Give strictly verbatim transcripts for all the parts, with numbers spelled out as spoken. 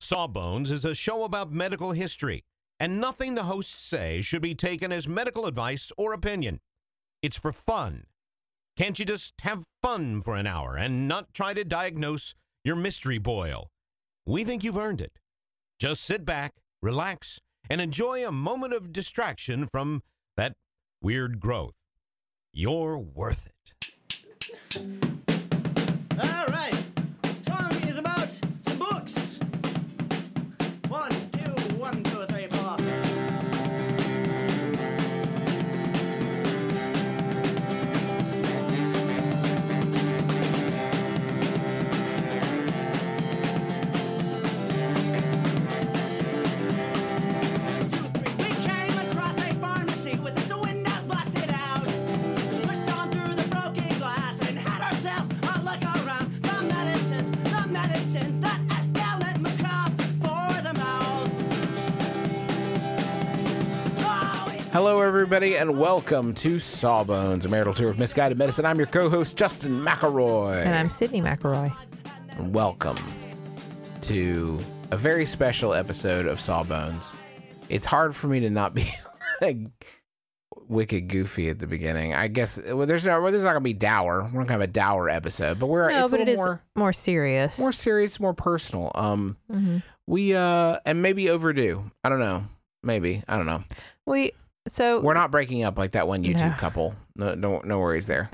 Sawbones is a show about medical history, and nothing the hosts say should be taken as medical advice or opinion. It's for fun. Can't you just have fun for an hour and not try to diagnose your mystery boil? We think you've earned it. Just sit back, relax, and enjoy a moment of distraction from that weird growth. You're worth it. All right. Song is about some books. One, two, one, two, three, four. We came across a pharmacy with its windows busted out. Pushed on through the broken glass and had ourselves a look around. The medicines, the medicines that escalate macabre for the mouth. Oh, it- Hello, everybody, and welcome to Sawbones, a marital tour of misguided medicine. I'm your co-host, Justin McElroy. And I'm Sydney McElroy. And welcome to a very special episode of Sawbones. It's hard for me to not be like wicked goofy at the beginning. I guess well, there's no, well, this is not going to be dour. We're not going to have a dour episode, but we're No, it's but a it little is more more serious. more serious, more personal. Um, hmm we uh, and maybe overdue. I don't know. Maybe I don't know. We so We're not breaking up like that one YouTube No. couple. No, no, no worries there.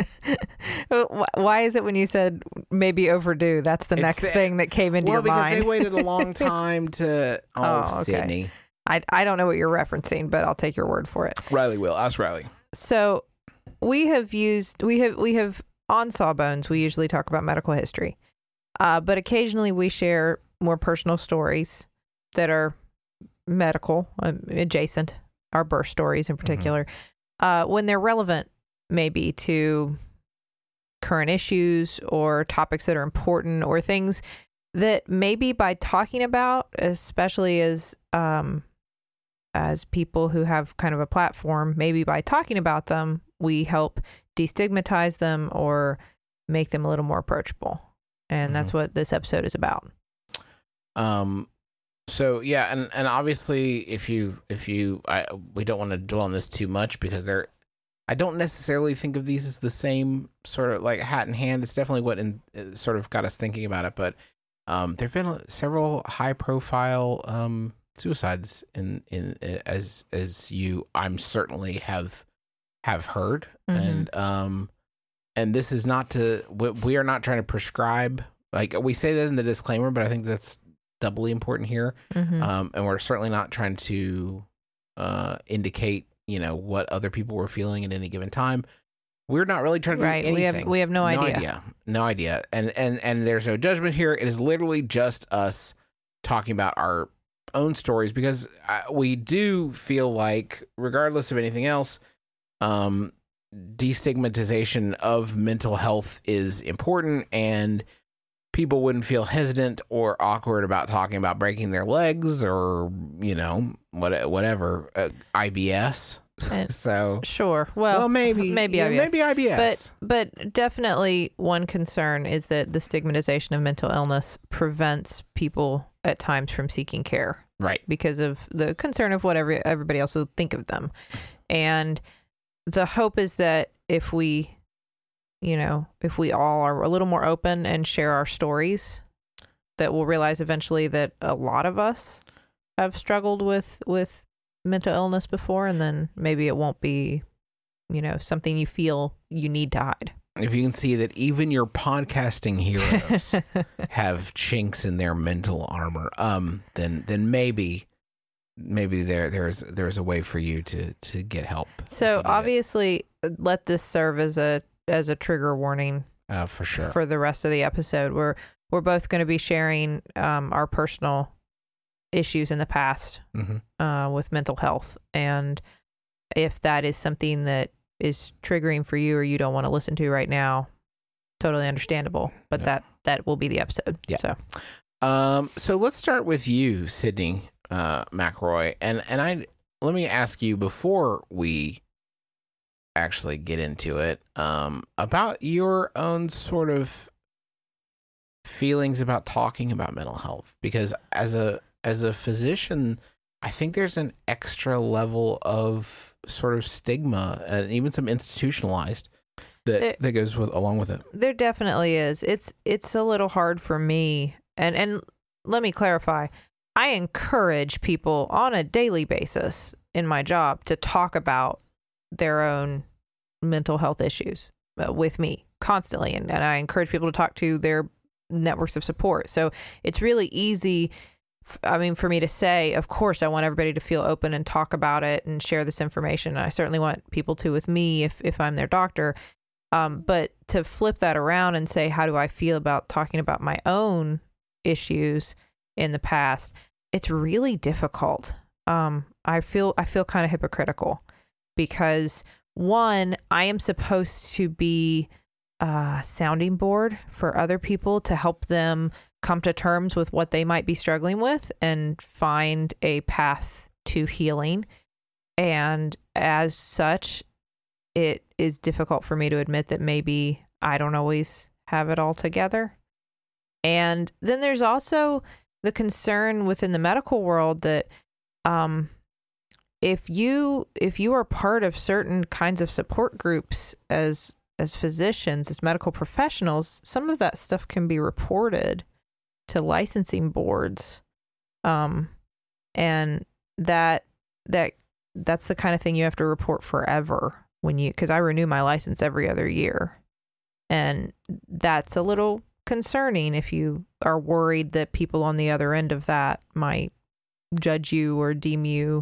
Why is it when you said maybe overdue? That's the It's, next uh, thing that came into Well, your because mind. they waited a long time to. Oh, Oh, okay. Sydney. I I don't know what you're referencing, but I'll take your word for it. Riley will. Ask Riley. So we have used we have we have on Sawbones. We usually talk about medical history, uh, but occasionally we share more personal stories that are medical um, adjacent. Our birth stories in particular, uh, when they're relevant, maybe to current issues or topics that are important or things that maybe by talking about, especially as um, as people who have kind of a platform, maybe by talking about them, we help destigmatize them or make them a little more approachable. And that's what this episode is about. Um. So yeah, and, and obviously, if you if you, I we don't want to dwell on this too much because they're. I don't necessarily think of these as the same sort of like hat in hand. It's definitely what in, uh, sort of got us thinking about it. But um, there've been several high profile um suicides in in as as you I'm certainly have have heard Mhm. and um and this is not to we, we are not trying to prescribe, like we say that in the disclaimer, but I think that's doubly important here. Mhm. Um, and we're certainly not trying to uh, indicate, you know, what other people were feeling at any given time. We're not really trying to Right. do We anything. have we have no, no idea. idea. No idea. And, and, and there's no judgment here. It is literally just us talking about our own stories because uh, we do feel like, regardless of anything else, um, destigmatization of mental health is important, and people wouldn't feel hesitant or awkward about talking about breaking their legs or, you know, what, whatever, uh, I B S. And- so, Sure. Well, well, maybe, maybe yeah, I B S. maybe I B S. But but definitely one concern is that the stigmatization of mental illness prevents people at times from seeking care Right. because of the concern of what every, everybody else will think of them. And the hope is that if we, you know, if we all are a little more open and share our stories, that we'll realize eventually that a lot of us have struggled with, with mental illness before, and then maybe it won't be, you know, something you feel you need to hide. If you can see that even your podcasting heroes have chinks in their mental armor, um, then then maybe maybe there there's there's a way for you to to get help. if you So need it. obviously, let this serve as a as a trigger warning uh, for sure. for the rest of the episode. We're we're both going to be sharing um, our personal issues in the past hmm uh, with mental health, and if that is something that is triggering for you or you don't want to listen to right now, totally understandable. But Yeah. that that will be the episode. Yeah. So Um, so let's start with you, Sydney uh, McElroy, and and I let me ask you before we actually get into it um, about your own sort of feelings about talking about mental health, because as a as a physician, I think there's an extra level of sort of stigma and even some institutionalized that There- that goes with along with it. There definitely is. It's it's a little hard for me. And and let me clarify. I encourage people on a daily basis in my job to talk about their own mental health issues uh, with me constantly. And, and I encourage people to talk to their networks of support. So it's really easy, f- I mean, for me to say, of course, I want everybody to feel open and talk about it and share this information. And I certainly want people to with me if, if I'm their doctor. Um, but to flip that around and say, how do I feel about talking about my own issues in the past? It's really difficult. Um, I feel I feel kind of hypocritical because, one, I am supposed to be a sounding board for other people to help them come to terms with what they might be struggling with and find a path to healing. And as such, it is difficult for me to admit that maybe I don't always have it all together. And then there's also the concern within the medical world that um, if you if you are part of certain kinds of support groups as as physicians, as medical professionals, some of that stuff can be reported to licensing boards, um, and that that that's the kind of thing you have to report forever when you because I renew my license every other year, and that's a little concerning if you are worried that people on the other end of that might judge you or deem you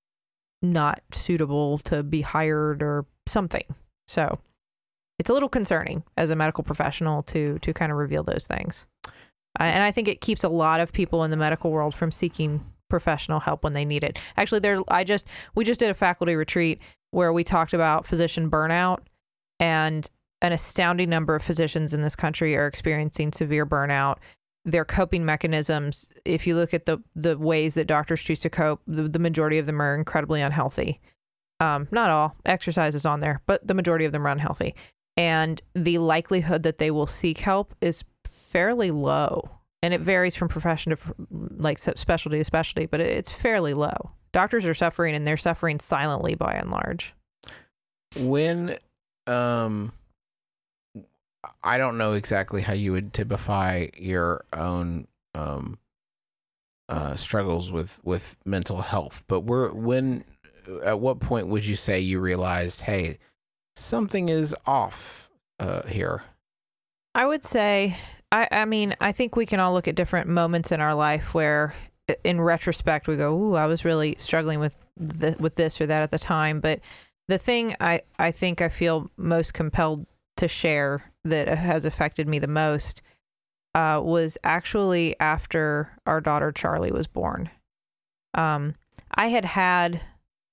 not suitable to be hired or something. So it's a little concerning as a medical professional to to kind of reveal those things. Uh, and I think it keeps a lot of people in the medical world from seeking professional help when they need it. Actually, there I just we just did a faculty retreat where we talked about physician burnout, and an astounding number of physicians in this country are experiencing severe burnout. Their coping mechanisms, if you look at the the ways that doctors choose to cope, the, the majority of them are incredibly unhealthy. Um, not all, exercise is on there, but the majority of them are unhealthy. And the likelihood that they will seek help is fairly low. And it varies from profession to like specialty to specialty, but it's fairly low. Doctors are suffering, and they're suffering silently by and large. When um I don't know exactly how you would typify your own um, uh, struggles with, with mental health, but we're, when, at what point would you say you realized, hey, something is off uh, here? I would say, I, I mean, I think we can all look at different moments in our life where, in retrospect, we go, "Ooh, I was really struggling with the, with this or that at the time." But the thing I, I think I feel most compelled to share that has affected me the most uh, was actually after our daughter Charlie was born. Um, I had had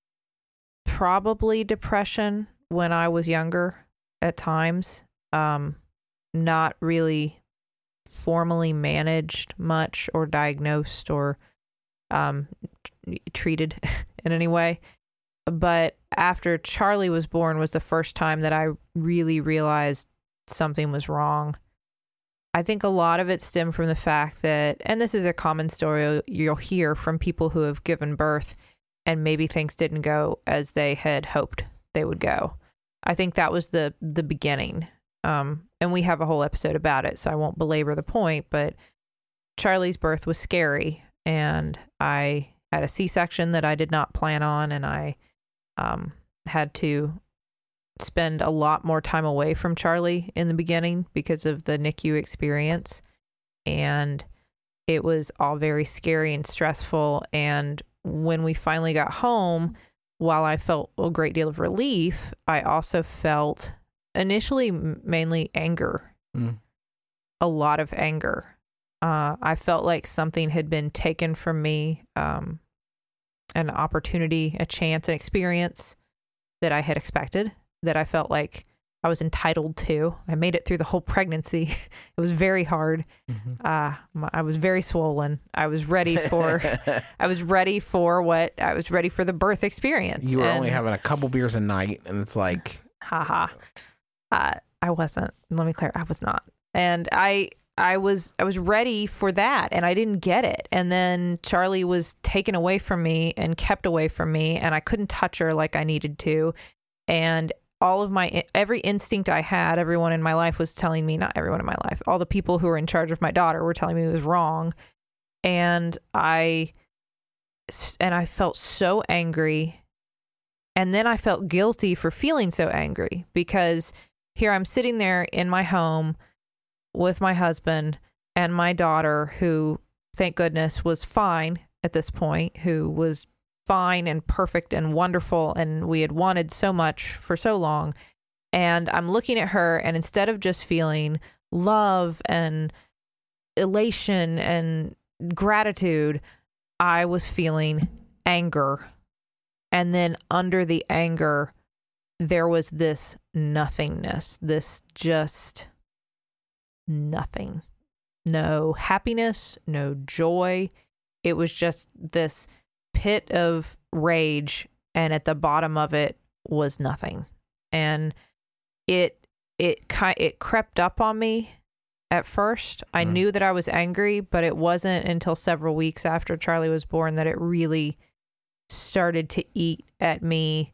probably depression when I was younger at times, um, not really formally managed much or diagnosed or um, t- treated in any way. But after Charlie was born was the first time that I really realized something was wrong. I think a lot of it stemmed from the fact that, and this is a common story you'll hear from people who have given birth and maybe things didn't go as they had hoped they would go. I think that was the the beginning. Um, and we have a whole episode about it, so I won't belabor the point, but Charlie's birth was scary, and I had a C-section that I did not plan on, and I um, had to spend a lot more time away from Charlie in the beginning because of the N I C U experience. And it was all very scary and stressful. And when we finally got home, while I felt a great deal of relief, I also felt initially mainly anger, Mm. a lot of anger. Uh, I felt like something had been taken from me, um, an opportunity, a chance, an experience that I had expected, that I felt like I was entitled to. I made it through the whole pregnancy. It was very hard. Mm-hmm. Uh, my, I was very swollen. I was ready for, I was ready for what, I was ready for the birth experience. You were And- only having a couple beers a night, and it's like, haha. Uh, I wasn't. Let me clear. I was not. And I, I was I was ready for that, and I didn't get it. And then Charlie was taken away from me and kept away from me, and I couldn't touch her like I needed to. And all of my every instinct I had, everyone in my life was telling me, not everyone in my life, all the people who were in charge of my daughter were telling me it was wrong. And I and I felt so angry. And then I felt guilty for feeling so angry, because here I'm sitting there in my home with my husband and my daughter, who, thank goodness, was fine at this point, who was fine and perfect and wonderful, and we had wanted so much for so long. And I'm looking at her, and instead of just feeling love and elation and gratitude, I was feeling anger. And then under the anger, there was this nothingness, this just nothing. No happiness, no joy. It was just this pit of rage, and at the bottom of it was nothing. And it it it crept up on me at first. I mm. knew that I was angry, but it wasn't until several weeks after Charlie was born that it really started to eat at me.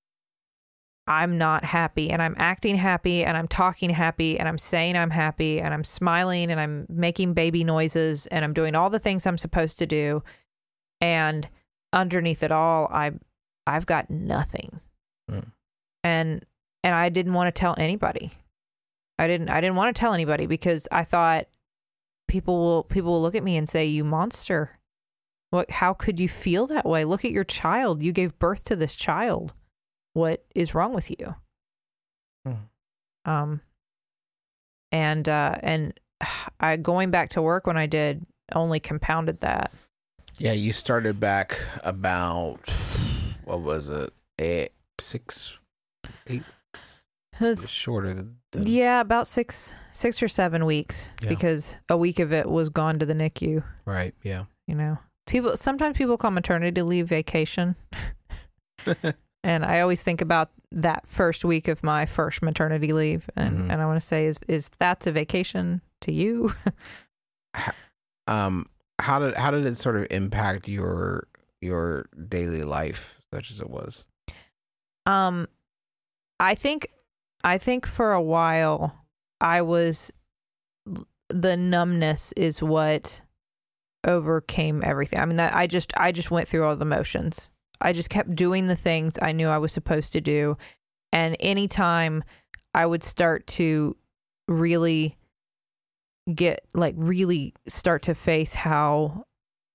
I'm not happy, and I'm acting happy, and I'm talking happy, and I'm saying I'm happy, and I'm smiling, and I'm making baby noises, and I'm doing all the things I'm supposed to do. And underneath it all, I I've got nothing. Mm. And and I didn't want to tell anybody. I didn't I didn't want to tell anybody, because I thought people will people will look at me and say, "You monster. What how could you feel that way? Look at your child. You gave birth to this child. What is wrong with you?" Hmm. Um, and, uh, and I, going back to work when I did only compounded that. Yeah. You started back about, what was it? Eight, six, eight, it was shorter than, than. Yeah. About six, six or seven weeks, yeah. Because a week of it was gone to the N I C U. Right. Yeah. You know, people, sometimes people call maternity leave vacation. And I always think about that first week of my first maternity leave. And, mm-hmm. and I want to say, is is that's a vacation to you? um, how did how did it sort of impact your your daily life, such as it was? Um, I think I think for a while I was the numbness is what overcame everything. I mean, that I just I just went through all the motions. I just kept doing the things I knew I was supposed to do. And anytime I would start to really get, like, really start to face how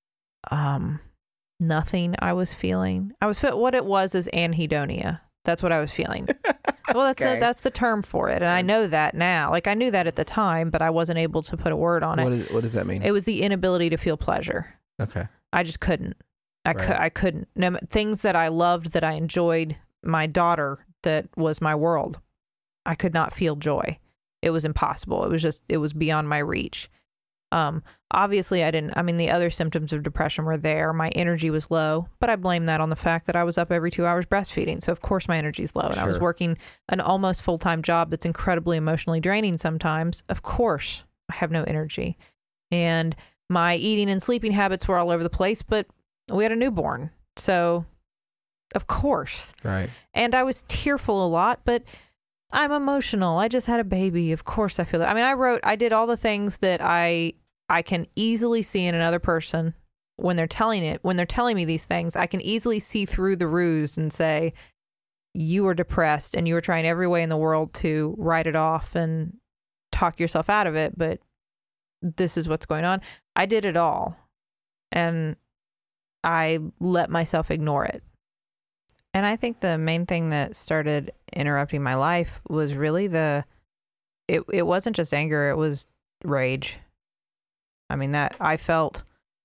um, nothing I was feeling. I was, what it was is anhedonia. That's what I was feeling. Well, that's, okay. the, that's the term for it. And I know that now. Like, I knew that at the time, but I wasn't able to put a word on what it. Is, what does that mean? It was the inability to feel pleasure. Okay. I just couldn't. I, right. cu- I couldn't. No, things that I loved, that I enjoyed, my daughter, that was my world, I could not feel joy. It was impossible. It was just, it was beyond my reach. Um, obviously, I didn't, I mean, the other symptoms of depression were there. My energy was low, but I blame that on the fact that I was up every two hours breastfeeding. So, of course, my energy's low. And sure. I was working an almost full-time job that's incredibly emotionally draining sometimes. Of course, I have no energy. And my eating and sleeping habits were all over the place, but we had a newborn, so of course. Right. And I was tearful a lot, but I'm emotional. I just had a baby. Of course I feel that. I mean, I wrote, I did all the things that I I can easily see in another person when they're telling it, when they're telling me these things. I can easily see through the ruse and say, you were depressed and you were trying every way in the world to write it off and talk yourself out of it, but this is what's going on. I did it all. And I let myself ignore it. And I think the main thing that started interrupting my life was really the, it, it wasn't just anger, it was rage. I mean, that I felt,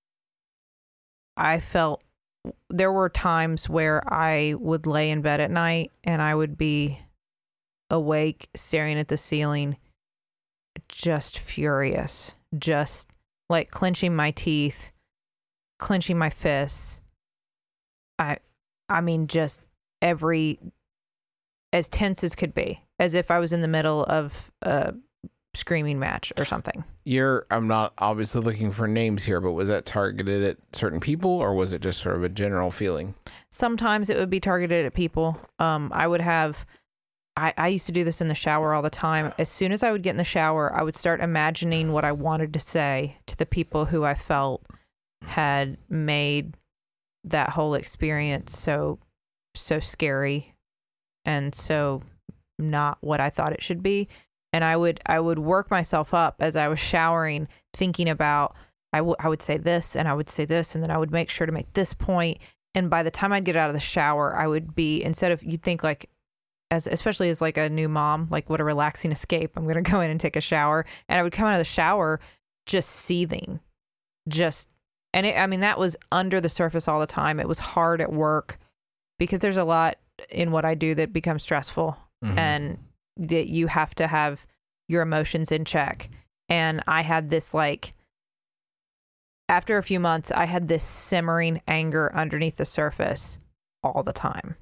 I felt, there were times where I would lay in bed at night and I would be awake, staring at the ceiling, just furious, just like clenching my teeth, clenching my fists. I I mean, just every, as tense as could be, as if I was in the middle of a screaming match or something. You're, I'm not obviously looking for names here, but was that targeted at certain people or was it just sort of a general feeling? Sometimes it would be targeted at people. Um, I would have, I, I used to do this in the shower all the time. As soon as I would get in the shower, I would start imagining what I wanted to say to the people who I felt had made that whole experience so, so scary and so not what I thought it should be. And I would I would work myself up as I was showering, thinking about, I, w- I would say this and I would say this, and then I would make sure to make this point. And by the time I'd get out of the shower, I would be, instead of, you'd think like, as especially as like a new mom, like what a relaxing escape. I'm going to go in and take a shower. And I would come out of the shower just seething. Just, and it, I mean, that was under the surface all the time. It was hard at work because there's a lot in what I do that becomes stressful. Mm-hmm. And that you have to have your emotions in check. And I had this, like, after a few months, I had this simmering anger underneath the surface all the time.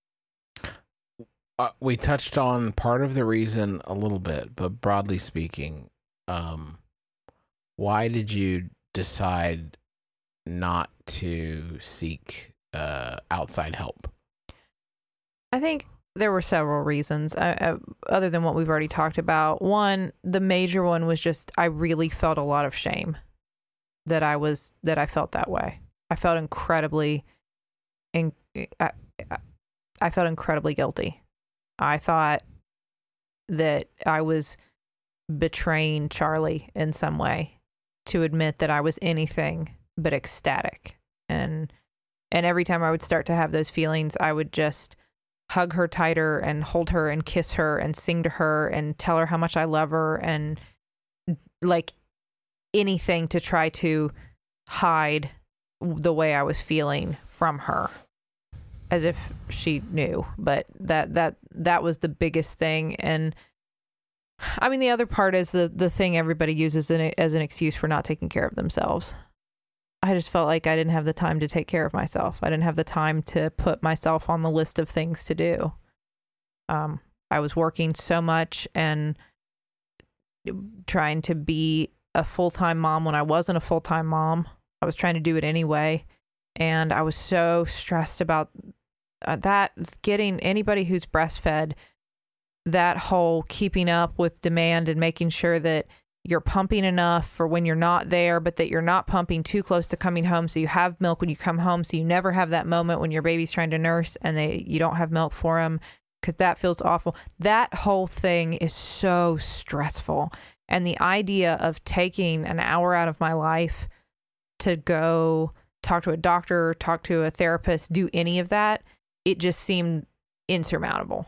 Uh, we touched on part of the reason a little bit, but broadly speaking, um, why did you decide not to seek uh, outside help? I think there were several reasons, uh, uh, other than what we've already talked about. One, the major one was just I really felt a lot of shame that I was that I felt that way. I felt incredibly, in, I, I felt incredibly guilty. I thought that I was betraying Charlie in some way to admit that I was anything but ecstatic. And and every time I would start to have those feelings, I would just hug her tighter and hold her and kiss her and sing to her and tell her how much I love her, and like anything to try to hide the way I was feeling from her, as if she knew. But that that that was the biggest thing. And I mean, the other part is the the thing everybody uses in, as an excuse for not taking care of themselves. I just felt like I didn't have the time to take care of myself. I didn't have the time to put myself on the list of things to do. Um, I was working so much and trying to be a full-time mom when I wasn't a full-time mom. I was trying to do it anyway. And I was so stressed about uh, that, getting anybody who's breastfed, that whole keeping up with demand and making sure that you're pumping enough for when you're not there, but that you're not pumping too close to coming home, so you have milk when you come home, so you never have that moment when your baby's trying to nurse and they you don't have milk for them, because that feels awful. That whole thing is so stressful. And the idea of taking an hour out of my life to go talk to a doctor, talk to a therapist, do any of that, it just seemed insurmountable.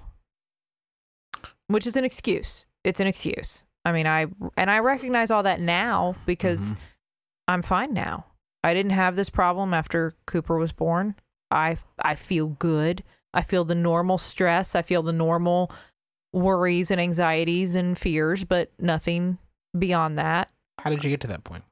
Which is an excuse. It's an excuse. I mean, I, and I recognize all that now because mm-hmm. I'm fine now. I didn't have this problem after Cooper was born. I, I feel good. I feel the normal stress. I feel the normal worries and anxieties and fears, but nothing beyond that. How did you get to that point?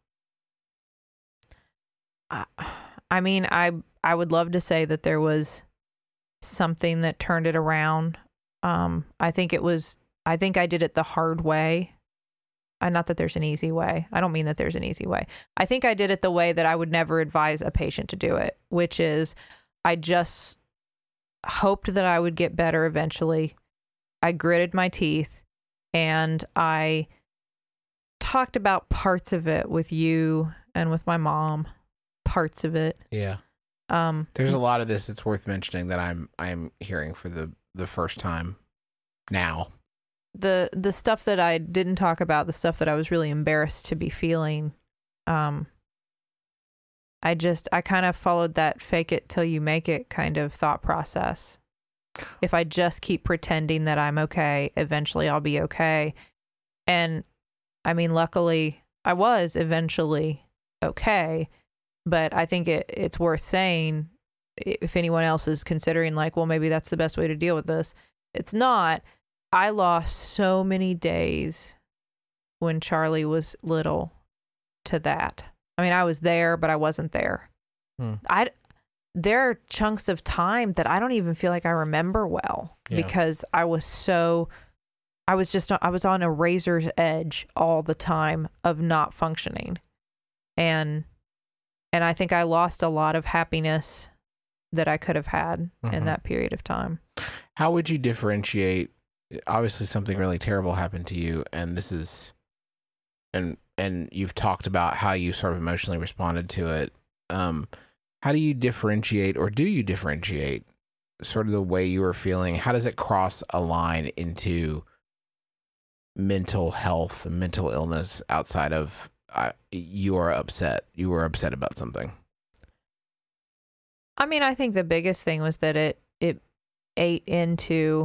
I, I mean, I, I would love to say that there was something that turned it around. Um, I think it was, I think I did it the hard way. Uh, not that there's an easy way. I don't mean that there's an easy way. I think I did it the way that I would never advise a patient to do it, which is I just hoped that I would get better eventually. I gritted my teeth and I talked about parts of it with you and with my mom, parts of it. Yeah. Um, there's a lot of this that's worth mentioning that I'm I'm hearing for the, the first time now. The the stuff that I didn't talk about, the stuff that I was really embarrassed to be feeling, um, I just, I kind of followed that fake it till you make it kind of thought process. If I just keep pretending that I'm okay, eventually I'll be okay. And I mean, luckily I was eventually okay, but I think it, it's worth saying, if anyone else is considering like, well, maybe that's the best way to deal with this. It's not. I lost so many days when Charlie was little to that. I mean, I was there, but I wasn't there. Hmm. I, there are chunks of time that I don't even feel like I remember well yeah. because I was so, I was just, I was on a razor's edge all the time of not functioning. And, and I think I lost a lot of happiness that I could have had Mhm. in that period of time. How would you differentiate? Obviously, something really terrible happened to you, and this is, and and you've talked about how you sort of emotionally responded to it. Um, how do you differentiate, or do you differentiate, sort of the way you were feeling? How does it cross a line into mental health, mental illness outside of uh, you are upset, you were upset about something? I mean, I think the biggest thing was that it it ate into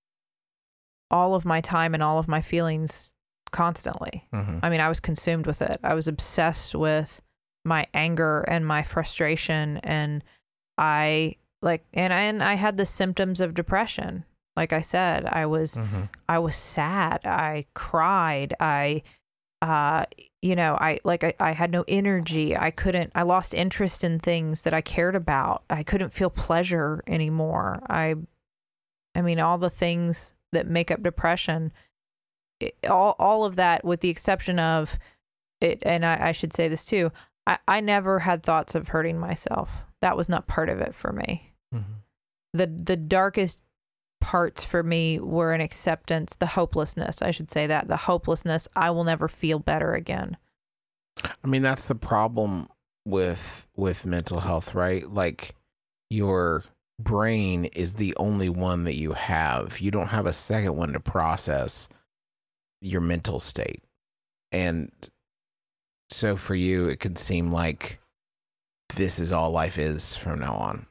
all of my time and all of my feelings constantly. Mm-hmm. I mean, I was consumed with it. I was obsessed with my anger and my frustration, and I like and I, and I had the symptoms of depression. Like I said, I was Mm-hmm. I was sad. I cried. I uh you know, I like I, I had no energy. I couldn't I lost interest in things that I cared about. I couldn't feel pleasure anymore. I I mean, all the things that make up depression, it, all all of that, with the exception of it, and I, I should say this too, I, I never had thoughts of hurting myself. That was not part of it for me. Mm-hmm. The the darkest parts for me were an acceptance, the hopelessness, I should say that, the hopelessness, I will never feel better again. I mean, that's the problem with with mental health, right? Like, your brain is the only one that you have. You don't have a second one to process your mental state. And so for you, it could seem like this is all life is from now on.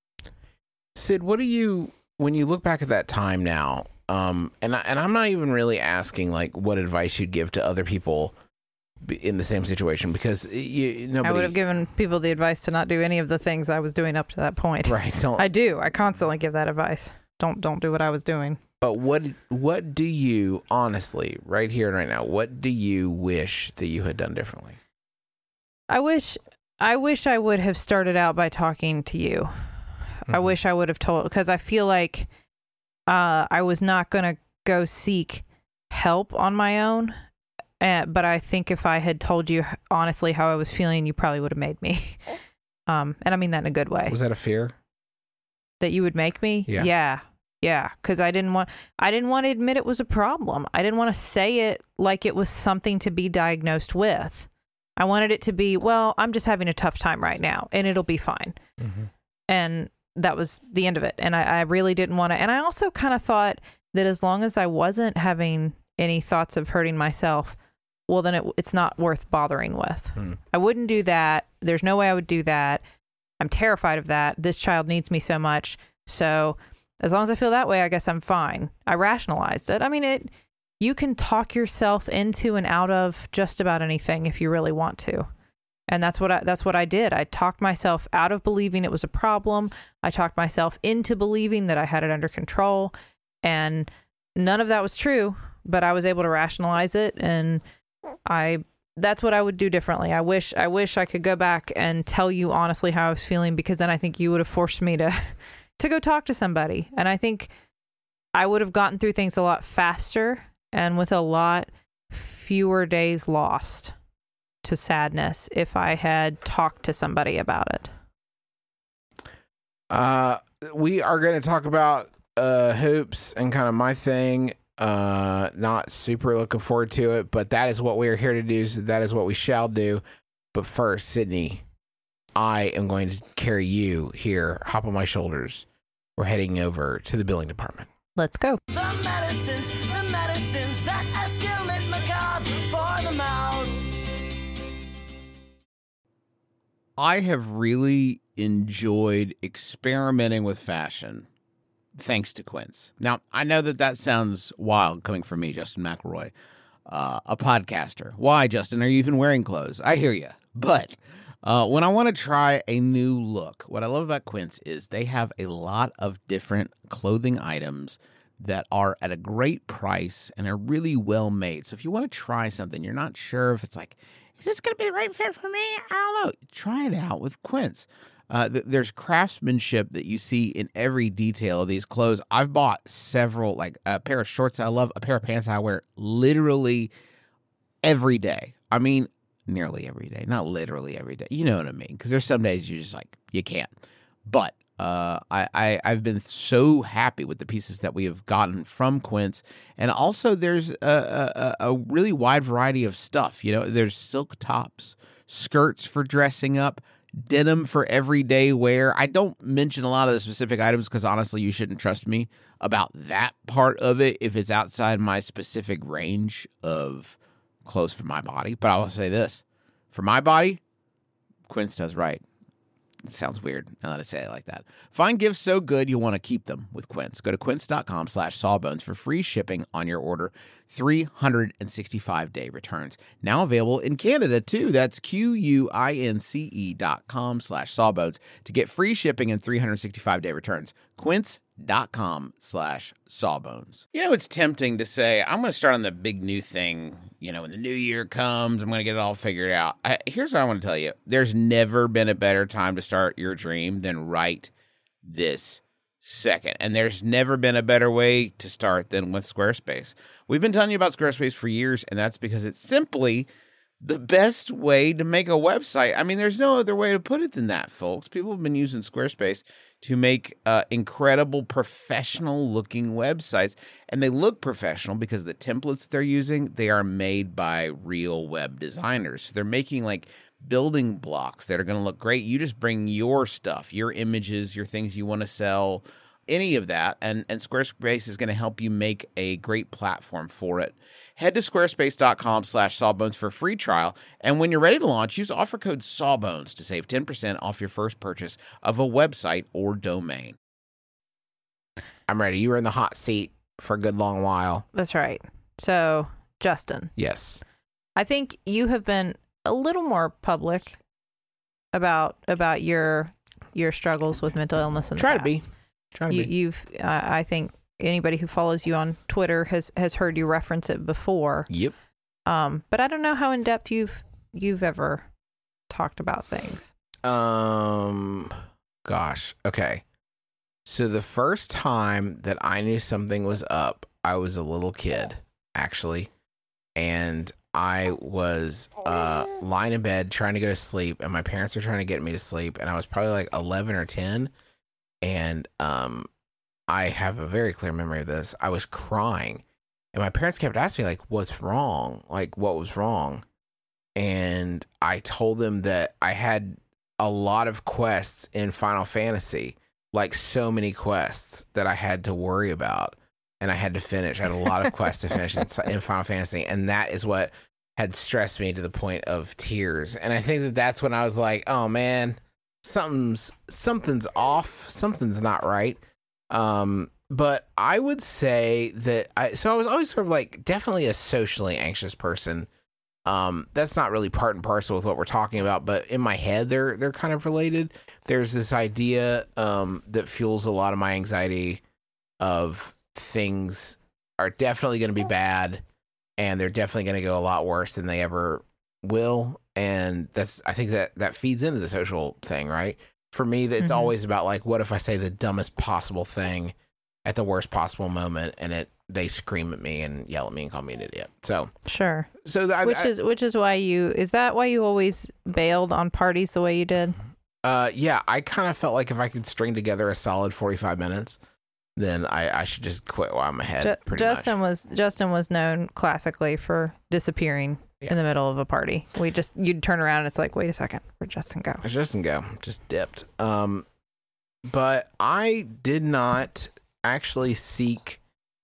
Sid, what do you, when you look back at that time now, um, and I, and I'm not even really asking like what advice you'd give to other people in the same situation, because you nobody, I would have given people the advice to not do any of the things I was doing up to that point. right? Don't, I do. I constantly give that advice. Don't don't do what I was doing. but what what do you honestly, right here and right now, what do you wish that you had done differently? I wish I wish I would have started out by talking to you. I Mhm. wish I would have told, because I feel like uh, I was not going to go seek help on my own. Uh, but I think if I had told you honestly how I was feeling, you probably would have made me. Um, and I mean that in a good way. Was that a fear? That you would make me? Yeah. Yeah. Yeah. Because I didn't want, I didn't want to admit it was a problem. I didn't want to say it like it was something to be diagnosed with. I wanted it to be, well, I'm just having a tough time right now, and it'll be fine. Mm-hmm. And that was the end of it. And I, I really didn't want to. And I also kind of thought that as long as I wasn't having any thoughts of hurting myself, well, then it, it's not worth bothering with. Hmm. I wouldn't do that. There's no way I would do that. I'm terrified of that. This child needs me so much. So as long as I feel that way, I guess I'm fine. I rationalized it. I mean, it. You can talk yourself into and out of just about anything if you really want to. And that's what I, that's what I did. I talked myself out of believing it was a problem. I talked myself into believing that I had it under control. And none of that was true, but I was able to rationalize it. And I, that's what I would do differently. I wish, I wish I could go back and tell you honestly how I was feeling, because then I think you would have forced me to, to go talk to somebody. And I think I would have gotten through things a lot faster and with a lot fewer days lost to sadness if I had talked to somebody about it. Uh, we are going to talk about uh, hoops and kind of my thing. Uh, not super looking forward to it, but that is what we are here to do. So that is what we shall do. But first, Sydney, I am going to carry you here. Hop on my shoulders. We're heading over to the billing department. Let's go. The medicines, the medicines that escalate macabre for the mouth. I have really enjoyed experimenting with fashion, thanks to Quince. Now, I know that that sounds wild coming from me, Justin McElroy, uh, a podcaster. Why, Justin, are you even wearing clothes? I hear you. But uh, when I want to try a new look, what I love about Quince is they have a lot of different clothing items that are at a great price and are really well made. So if you want to try something, you're not sure if it's like, is this going to be the right fit for me? I don't know. Try it out with Quince. Uh, th- there's craftsmanship that you see in every detail of these clothes. I've bought several, like a pair of shorts I love, a pair of pants I wear literally every day. I mean, nearly every day, not literally every day. You know what I mean? Because there's some days you just like, you can't. But uh, I, I, I've been so happy with the pieces that we have gotten from Quince. And also there's a, a, a really wide variety of stuff. You know, there's silk tops, skirts for dressing up, denim for everyday wear. I don't mention a lot of the specific items because honestly, you shouldn't trust me about that part of it if it's outside my specific range of clothes for my body. But I will say this, for my body, Quince does right. It sounds weird now that I say it like that. Find gifts so good you'll want to keep them with Quince. Go to quince.com slash sawbones for free shipping on your order. three hundred sixty-five day returns. Now available in Canada too. That's Q-U-I-N-C-E dot com slash sawbones to get free shipping and three hundred sixty-five day returns. Quince.com slash sawbones. You know, it's tempting to say, I'm going to start on the big new thing. You know, when the new year comes, I'm going to get it all figured out. I, here's what I want to tell you. There's never been a better time to start your dream than right this second. And there's never been a better way to start than with Squarespace. We've been telling you about Squarespace for years, and that's because it's simply the best way to make a website. I mean, there's no other way to put it than that, folks. People have been using Squarespace to make uh, incredible professional-looking websites, and they look professional because the templates that they're using, they are made by real web designers. So they're making, like, building blocks that are going to look great. You just bring your stuff, your images, your things you want to sell, any of that, and, and Squarespace is going to help you make a great platform for it. Head to squarespace.com slash sawbones for a free trial, and when you're ready to launch, use offer code sawbones to save ten percent off your first purchase of a website or domain. I'm ready. You were in the hot seat for a good long while. That's right. So, Justin, Yes. I think you have been a little more public about about your your struggles with mental illness in the Try to past. be. Try to You, be. you've, uh, I think, anybody who follows you on Twitter has has heard you reference it before. Yep. Um, but I don't know how in depth you've you've ever talked about things. Um, gosh. Okay. So the first time that I knew something was up, I was a little kid, actually, and I was uh lying in bed trying to go to sleep, and my parents were trying to get me to sleep, and I was probably like eleven or ten, and um, I have a very clear memory of this. I was crying, and my parents kept asking me, like, what's wrong? Like, what was wrong? And I told them that I had a lot of quests in Final Fantasy, like so many quests that I had to worry about and I had to finish. I had a lot of quests to finish in, in Final Fantasy, and that is what had stressed me to the point of tears. And I think that that's when I was like, oh man, something's something's off, something's not right. Um, but I would say that I so I was always sort of like definitely a socially anxious person. Um, that's not really part and parcel with what we're talking about, but in my head, they're they're kind of related. There's this idea um, that fuels a lot of my anxiety of things are definitely going to be bad, and they're definitely going to go a lot worse than they ever will. And that's I think that that feeds into the social thing, right? For me, it's Mm-hmm. always about like, what if I say the dumbest possible thing at the worst possible moment, and it they scream at me and yell at me and call me an idiot. So Sure. so that, Which I, is which is why you is that why you always bailed on parties the way you did? Uh, yeah, I kind of felt like if I could string together a solid forty-five minutes, then I, I should just quit while I'm ahead. Ju- pretty Justin much. was Justin was known classically for disappearing Yeah. in the middle of a party. We just you'd turn around and it's like, wait a second, where'd Justin go? I just didn't go, just dipped. Um, but I did not actually seek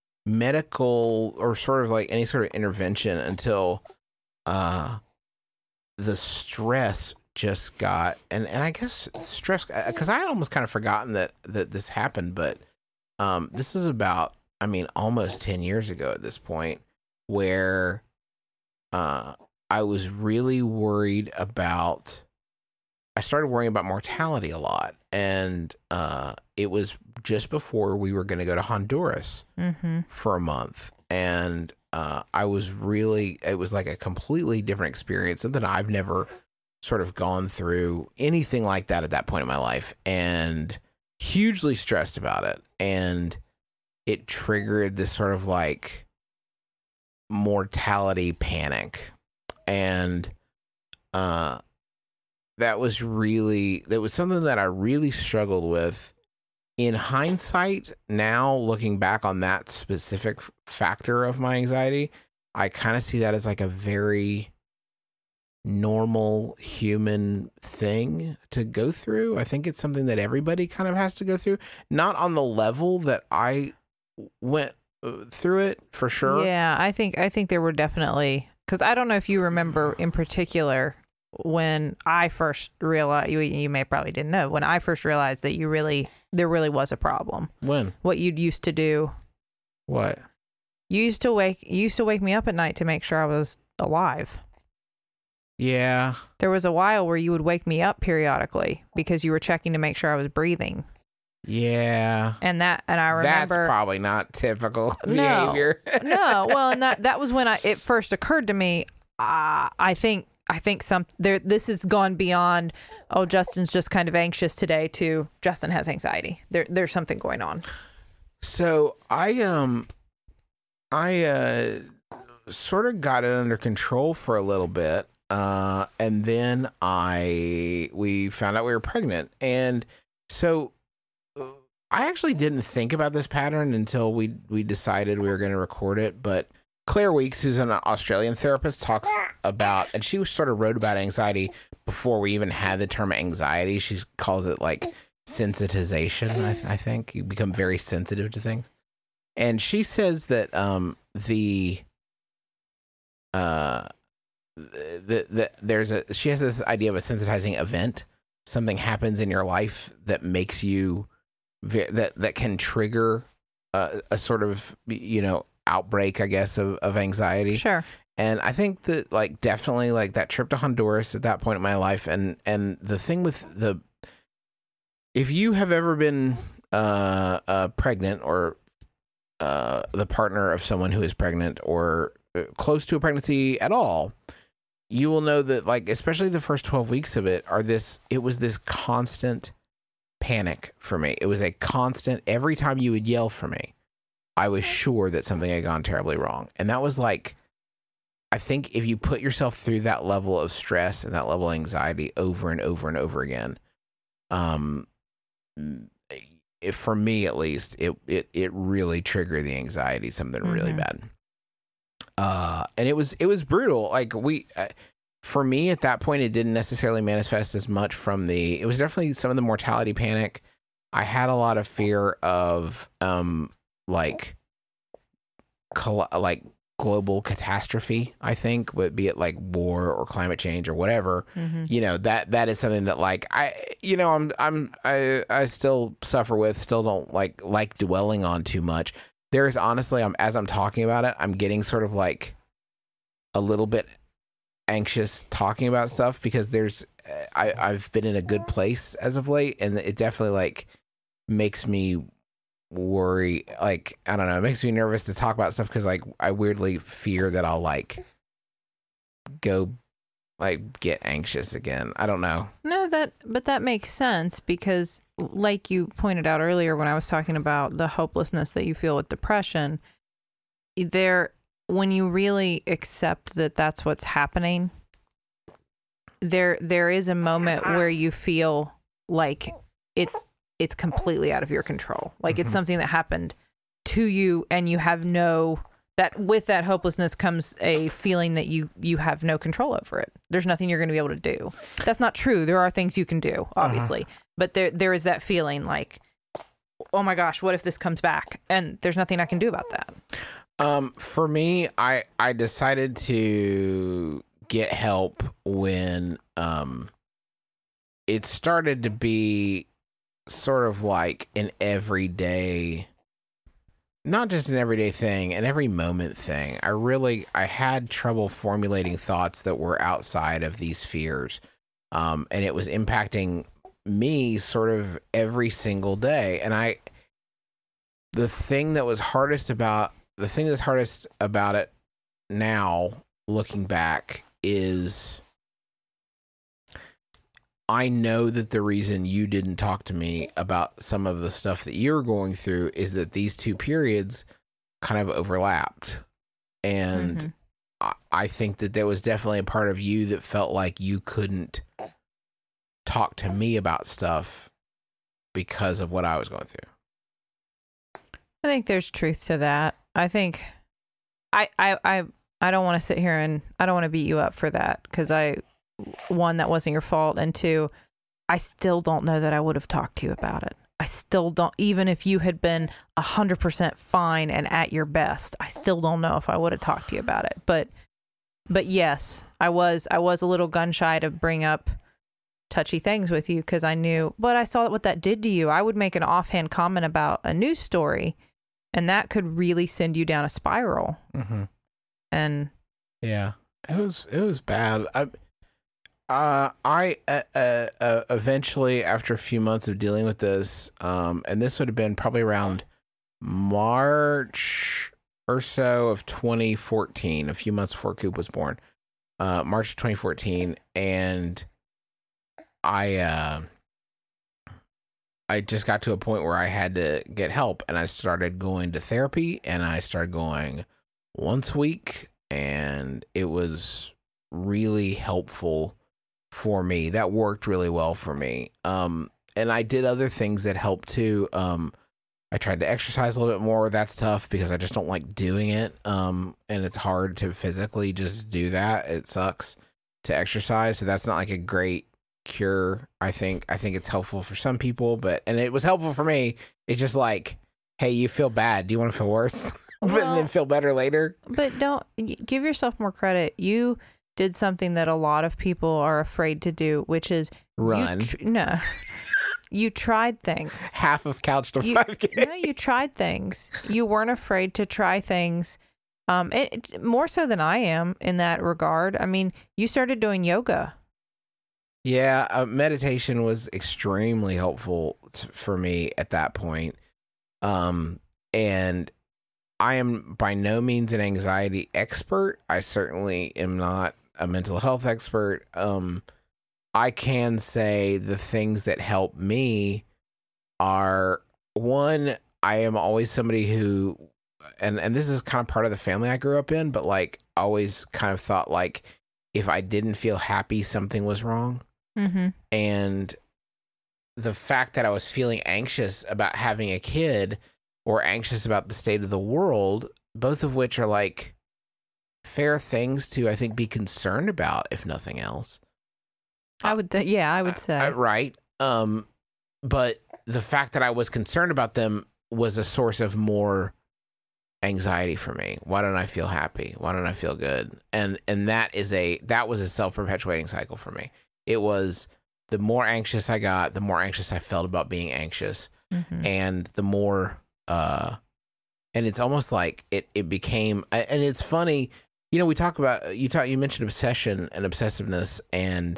medical or sort of like any sort of intervention until uh the stress just got and and I guess stress because I had almost kind of forgotten that that this happened, but um this is about I mean almost ten years ago at this point, where uh I was really worried about I started worrying about mortality a lot, and uh it was just before we were going to go to Honduras Mm-hmm. for a month, and uh I was really it was like a completely different experience, something I've never sort of gone through anything like that at that point in my life, and hugely stressed about it. And it triggered this sort of like mortality panic. And uh, that was really, that was something that I really struggled with. In hindsight, now looking back on that specific factor of my anxiety, I kind of see that as like a very normal human thing to go through. I think it's something that everybody kind of has to go through, not on the level that I went through it for sure. Yeah, I think I think there were definitely, because I don't know if you remember in particular when I first realized, you, you may probably didn't know, when I first realized that you really, there really was a problem. When? What you'd used to do. What? You used to wake, you used to wake me up at night to make sure I was alive. Yeah. There was a while where you would wake me up periodically because you were checking to make sure I was breathing. Yeah. And that, and I remember. That's probably not typical No. behavior. No. Well, and that, that was when I, it first occurred to me, uh, I think, I think some there. This has gone beyond, oh, Justin's just kind of anxious today, to Justin has anxiety. There, there's something going on. So I um, I uh, sort of got it under control for a little bit, uh, and then I we found out we were pregnant, and so uh, I actually didn't think about this pattern until we we decided we were going to record it, but. Claire Weeks, who's an Australian therapist, talks about, and she sort of wrote about anxiety before we even had the term anxiety. She calls it like sensitization, I, I think. You become very sensitive to things. And she says that um, the, uh, the, the, there's a, she has this idea of a sensitizing event. Something happens in your life that makes you, that, that can trigger a, a sort of, you know, outbreak, I guess, of, of anxiety. Sure. And I think that like definitely like that trip to Honduras at that point in my life, and and the thing with the, if you have ever been uh, uh pregnant or uh the partner of someone who is pregnant or close to a pregnancy at all, you will know that like especially the first twelve weeks of it are this it was this constant panic for me. It was a constant, every time you would yell for me, I was sure that something had gone terribly wrong. And that was like, I think if you put yourself through that level of stress and that level of anxiety over and over and over again, um, if, for me at least, it, it, it really triggered the anxiety, something mm-hmm. really bad. Uh, and it was, it was brutal. Like we, uh, for me at that point, it didn't necessarily manifest as much from the, it was definitely some of the mortality panic. I had a lot of fear of, um, like, col- like global catastrophe, I think, would be it like war or climate change or whatever. Mm-hmm. You know, that that is something that like I, you know, I'm I'm I I still suffer with, still don't like like dwelling on too much. There is honestly, I'm as I'm talking about it, I'm getting sort of like a little bit anxious talking about stuff because there's I I've been in a good place as of late, and it definitely like makes me worry, like I don't know, it makes me nervous to talk about stuff because like I weirdly fear that I'll like go like get anxious again. I don't know. No, that but that makes sense because like you pointed out earlier when I was talking about the hopelessness that you feel with depression, there when you really accept that that's what's happening, there there is a moment where you feel like it's it's completely out of your control. Like mm-hmm. it's something that happened to you and you have no, that with that hopelessness comes a feeling that you, you have no control over it. There's nothing you're going to be able to do. That's not true. There are things you can do, obviously, uh-huh. but there, there is that feeling like, oh my gosh, what if this comes back? And there's nothing I can do about that. Um, for me, I, I decided to get help when, um, it started to be sort of like an everyday, not just an everyday thing, an every moment thing. I really, I had trouble formulating thoughts that were outside of these fears. Um, and it was impacting me sort of every single day. And I, the thing that was hardest about, the thing that's hardest about it now, looking back, is I know that the reason you didn't talk to me about some of the stuff that you're going through is that these two periods kind of overlapped. And Mm-hmm. I, I think that there was definitely a part of you that felt like you couldn't talk to me about stuff because of what I was going through. I think there's truth to that. I think I I I, I don't want to sit here and I don't want to beat you up for that because I one, that wasn't your fault, and two, I still don't know that I would have talked to you about it. I still don't, even if you had been a hundred percent fine and at your best, I still don't know if I would have talked to you about it. But but yes, I was I was a little gun shy to bring up touchy things with you because I knew, but I saw what that did to you. I would make an offhand comment about a news story, and that could really send you down a spiral. Mm-hmm. And yeah, it was it was bad. I uh I uh, uh, uh eventually, after a few months of dealing with this, um, and this would have been probably around March or so of twenty fourteen, a few months before Coop was born, uh, March of twenty fourteen, and I uh, I just got to a point where I had to get help, and I started going to therapy, and I started going once a week, and it was really helpful for me. That worked really well for me. Um, and I did other things that helped too. Um, I tried to exercise a little bit more. That's tough because I just don't like doing it. Um, and it's hard to physically just do that. It sucks to exercise. So that's not like a great cure. I think, I think it's helpful for some people, but, and it was helpful for me. It's just like, hey, you feel bad. Do you want to feel worse? Well, and then feel better later? But don't y- give yourself more credit. You did something that a lot of people are afraid to do, which is Run. You tr- no, you tried things. Half of couch to You, five K. no, you tried things. You weren't afraid to try things. Um, it, it- more so than I am in that regard. I mean, you started doing yoga. Yeah, uh, meditation was extremely helpful t- for me at that point. Um, and I am by no means an anxiety expert. I certainly am not a mental health expert. Um, I can say the things that help me are, one, I am always somebody who, and, and this is kind of part of the family I grew up in, but like always kind of thought like if I didn't feel happy, something was wrong. Mm-hmm. And the fact that I was feeling anxious about having a kid or anxious about the state of the world, both of which are like fair things to, I think, be concerned about, if nothing else. I would, th- yeah, I would say. Uh, right. Um, but the fact that I was concerned about them was a source of more anxiety for me. Why don't I feel happy? Why don't I feel good? And and that is a that was a self-perpetuating cycle for me. It was the more anxious I got, the more anxious I felt about being anxious, Mhm. and the more uh, and it's almost like it it became. And it's funny, you know. We talk about you talk you mentioned obsession and obsessiveness, and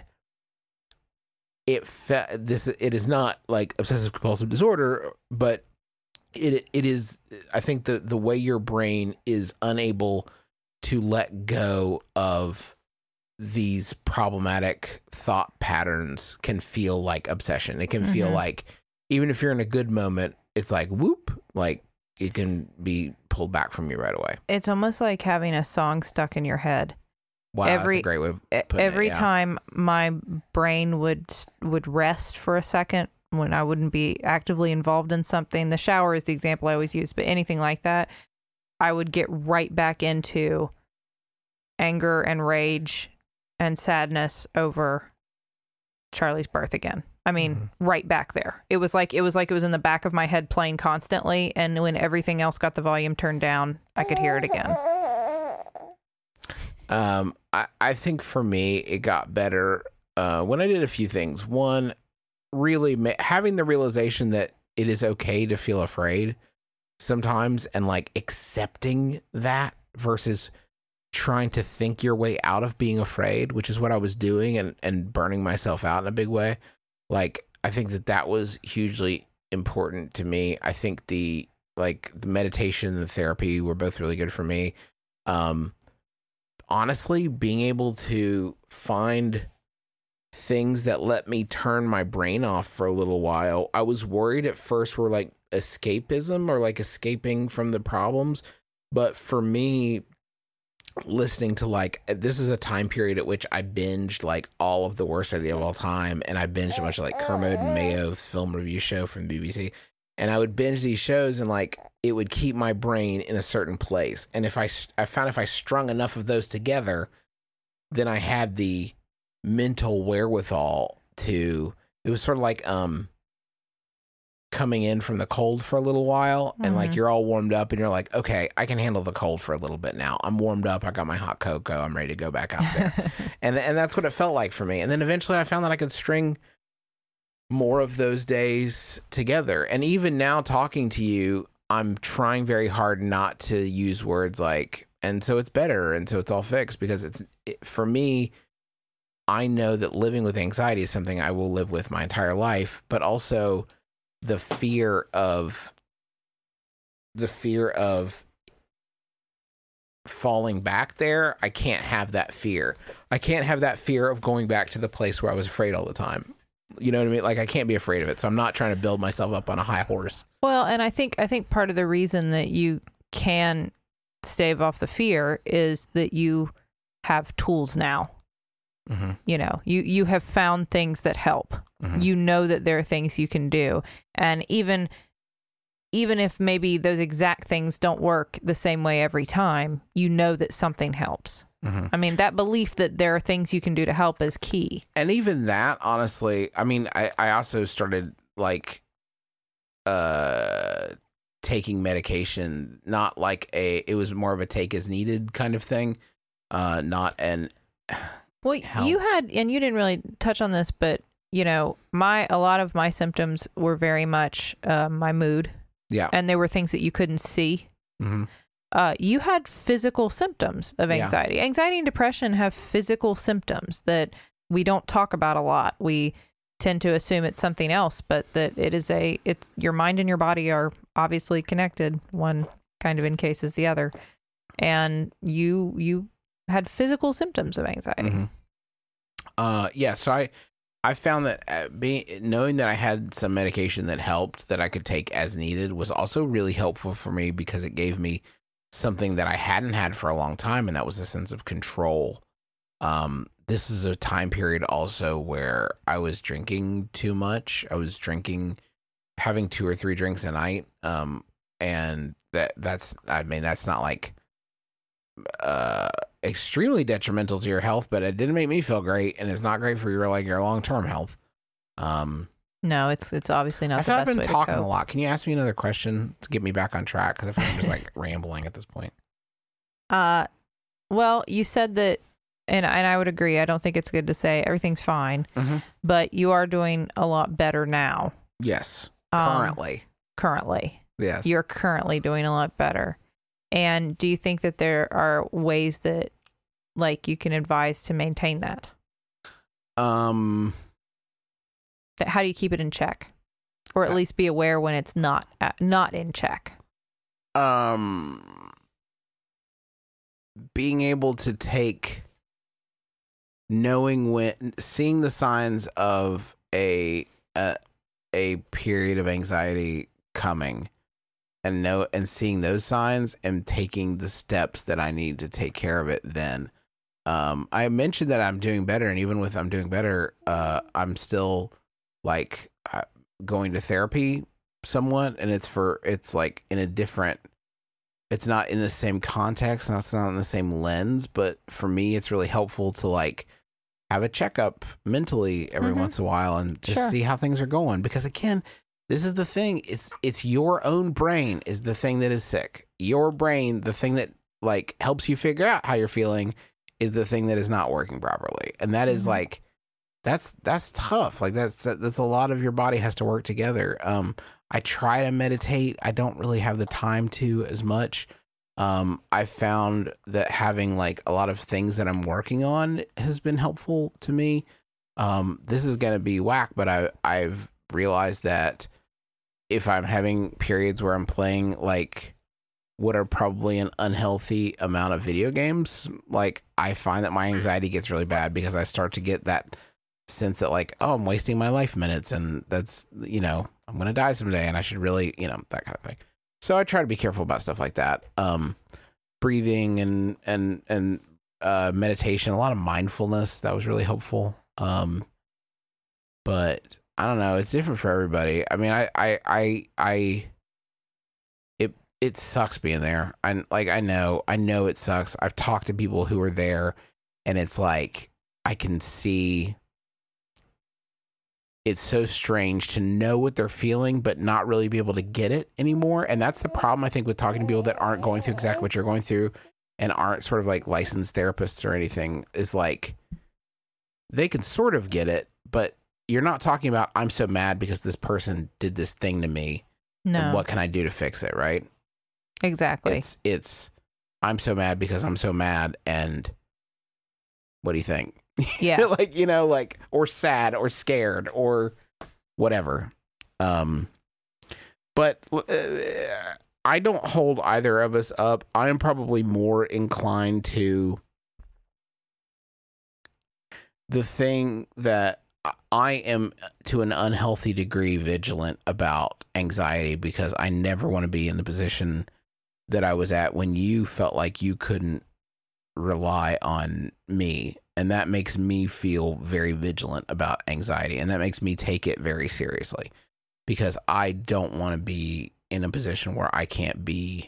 it fe- this it is not like obsessive compulsive disorder, but it it is. I think the the way your brain is unable to let go of these problematic thought patterns can feel like obsession. It can feel Mhm. like even if you're in a good moment, it's like whoop, like it can be pulled back from you right away. It's almost like having a song stuck in your head. Wow, Every- that's a great way of E- putting Every it, yeah. time my brain would would rest for a second when I wouldn't be actively involved in something. The shower is the example I always use, but anything like that, I would get right back into anger and rage and sadness over Charlie's birth again. I mean, Mm-hmm. right back there. It was like it was like it was in the back of my head playing constantly, and when everything else got the volume turned down, I could hear it again. Um, I, I think for me, it got better uh, when I did a few things. One, really ma- having the realization that it is okay to feel afraid sometimes, and like accepting that versus trying to think your way out of being afraid, which is what I was doing, and, and burning myself out in a big way. Like, I think that that was hugely important to me. I think the, like the meditation and the therapy were both really good for me. Um, honestly, being able to find things that let me turn my brain off for a little while. I was worried at first were like escapism or like escaping from the problems. But for me, listening to like, this is a time period at which I binged like all of the worst idea of all time. And I binged a bunch of like Kermode and Mayo film review show from B B C. And I would binge these shows and like it would keep my brain in a certain place. And if I, I found if I strung enough of those together, then I had the mental wherewithal to, it was sort of like um coming in from the cold for a little while and mm-hmm. like you're all warmed up and you're like, okay, I can handle the cold for a little bit now. I'm warmed up. I got my hot cocoa. I'm ready to go back out there. and and that's what it felt like for me. And then eventually I found that I could string more of those days together. And even now talking to you, I'm trying very hard not to use words like, and so it's better. And so it's all fixed, because it's it, for me, I know that living with anxiety is something I will live with my entire life, but also the fear of the fear of falling back there. I can't have that fear. I can't have that fear of going back to the place where I was afraid all the time. You know what I mean? Like I can't be afraid of it. So I'm not trying to build myself up on a high horse. Well, and I think I think part of the reason that you can stave off the fear is that you have tools now. Mm-hmm. You know, you, you have found things that help. Mm-hmm. You know that there are things you can do. And even even if maybe those exact things don't work the same way every time, you know that something helps. Mm-hmm. I mean, that belief that there are things you can do to help is key. And even that, honestly, I mean, I, I also started like uh taking medication, not like a, it was more of a take as needed kind of thing. Uh, not an... Well, help. You had, and you didn't really touch on this, but you know, my a lot of my symptoms were very much uh, my mood. Yeah, and they were things that you couldn't see. Mm-hmm. Uh, you had physical symptoms of anxiety. Yeah. Anxiety and depression have physical symptoms that we don't talk about a lot. We tend to assume it's something else, but that it is a. It's your mind and your body are obviously connected. One kind of encases the other, and you you. had physical symptoms of anxiety. Mm-hmm. Uh, yeah. So I, I found that uh, being knowing that I had some medication that helped that I could take as needed was also really helpful for me, because it gave me something that I hadn't had for a long time, and that was a sense of control. Um, this is a time period also where I was drinking too much. I was drinking, having two or three drinks a night. Um, and that that's I mean that's not like uh. extremely detrimental to your health, but it didn't make me feel great, and it's not great for your like your long-term health. Um, no, it's it's obviously not. I the feel best I've been way talking to a lot. Can you ask me another question to get me back on track? Because I feel like I'm just like rambling at this point. Uh, well, you said that, and and I would agree. I don't think it's good to say everything's fine, mm-hmm. but you are doing a lot better now. Yes, um, currently. Currently, yes, you're currently doing a lot better. And do you think that there are ways that, like, you can advise to maintain that? Um, that how do you keep it in check, or at least be aware when it's not uh, not in check? Um, being able to take, knowing when, seeing the signs of a a, a period of anxiety coming. And know and seeing those signs and taking the steps that I need to take care of it. Then, um, I mentioned that I'm doing better, and even with I'm doing better, uh, I'm still like uh, going to therapy somewhat, and it's for it's like in a different. It's not in the same context, and it's not in the same lens. But for me, it's really helpful to like have a checkup mentally every mm-hmm. once in a while and just sure. see how things are going. Because again, this is the thing. It's it's your own brain is the thing that is sick. Your brain, the thing that like helps you figure out how you're feeling, is the thing that is not working properly. And that mm-hmm. is like that's that's tough. Like that's that's a lot of your body has to work together. Um, I try to meditate. I don't really have the time to as much. Um, I found that having like a lot of things that I'm working on has been helpful to me. Um, this is gonna be whack, but I I've realized that if I'm having periods where I'm playing like what are probably an unhealthy amount of video games, like I find that my anxiety gets really bad because I start to get that sense that like, oh, I'm wasting my life minutes, and that's, you know, I'm gonna die someday, and I should really, you know, that kind of thing. So I try to be careful about stuff like that. Um, breathing and and and uh, meditation, a lot of mindfulness. That was really helpful. Um, but I don't know, it's different for everybody. I mean, I I I, I it it sucks being there. I like I know I know it sucks. I've talked to people who are there, and it's like I can see. It's so strange to know what they're feeling, but not really be able to get it anymore. And that's the problem, I think, with talking to people that aren't going through exactly what you're going through and aren't sort of like licensed therapists or anything, is like they can sort of get it, but you're not talking about, I'm so mad because this person did this thing to me. No. And what can I do to fix it, right? Exactly. It's, it's, I'm so mad because I'm so mad. And what do you think? Yeah. Like, you know, like, or sad or scared or whatever. Um, but uh, I don't hold either of us up. I am probably more inclined to the thing that I am, to an unhealthy degree, vigilant about anxiety, because I never want to be in the position that I was at when you felt like you couldn't rely on me. And that makes me feel very vigilant about anxiety. And that makes me take it very seriously, because I don't want to be in a position where I can't be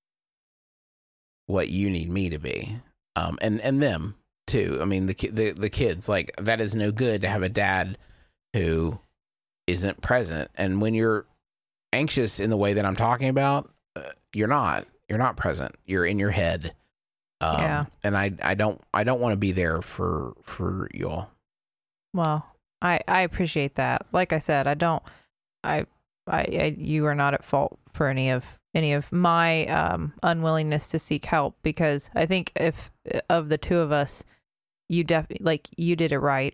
what you need me to be. Um, and, and them too. I mean, the, the, the kids, like, that is no good to have a dad who isn't present. And when you're anxious in the way that I'm talking about, uh, you're not, you're not present. You're in your head. Um, Yeah. And I, I don't, I don't want to be there for, for y'all. Well, I, I appreciate that. Like I said, I don't, I, I, I, you are not at fault for any of, any of my, um, unwillingness to seek help, because I think if, of the two of us, you definitely, like, you did it right.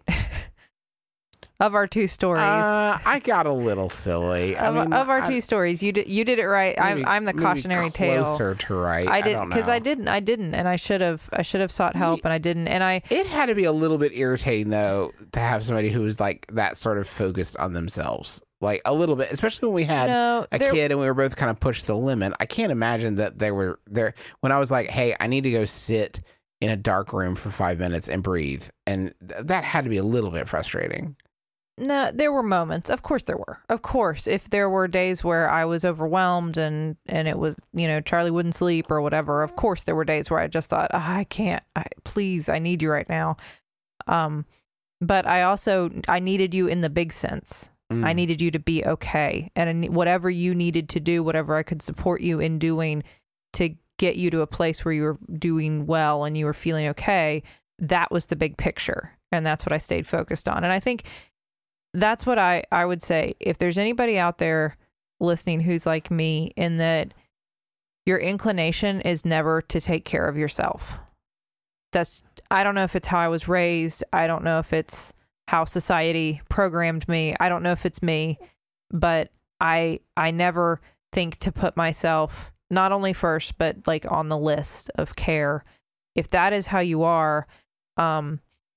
Of our two stories, Uh, I got a little silly. I of, mean, of our I- two stories, you did, you did it right. maybe- I'm, I'm the maybe cautionary tale. Closer to right. I did, don't because know. I didn't, I didn't, and I should have, I should have sought help, and I didn't, and I, It had to be a little bit irritating, though, to have somebody who was like that sort of focused on themselves, like a little bit, especially when we had no, a there, kid and we were both kind of pushed to the limit. I can't imagine that they were there when I was like, "Hey, I need to go sit in a dark room for five minutes and breathe," and th- that had to be a little bit frustrating. No, there were moments. Of course there were. Of course, if there were days where I was overwhelmed and and it was, you know, Charlie wouldn't sleep or whatever, of course there were days where I just thought, oh, I can't. I, please, I need you right now. Um, but I also, I needed you in the big sense. Mm. I needed you to be okay. And I ne- whatever you needed to do, whatever I could support you in doing to get you to a place where you were doing well and you were feeling okay, that was the big picture. And that's what I stayed focused on. And I think that's what I, I would say. If there's anybody out there listening who's like me, in that your inclination is never to take care of yourself. That's, I don't know if it's how I was raised. I don't know if it's how society programmed me. I don't know if it's me, but I, I never think to put myself not only first, but like on the list of care. If that is how you are, um,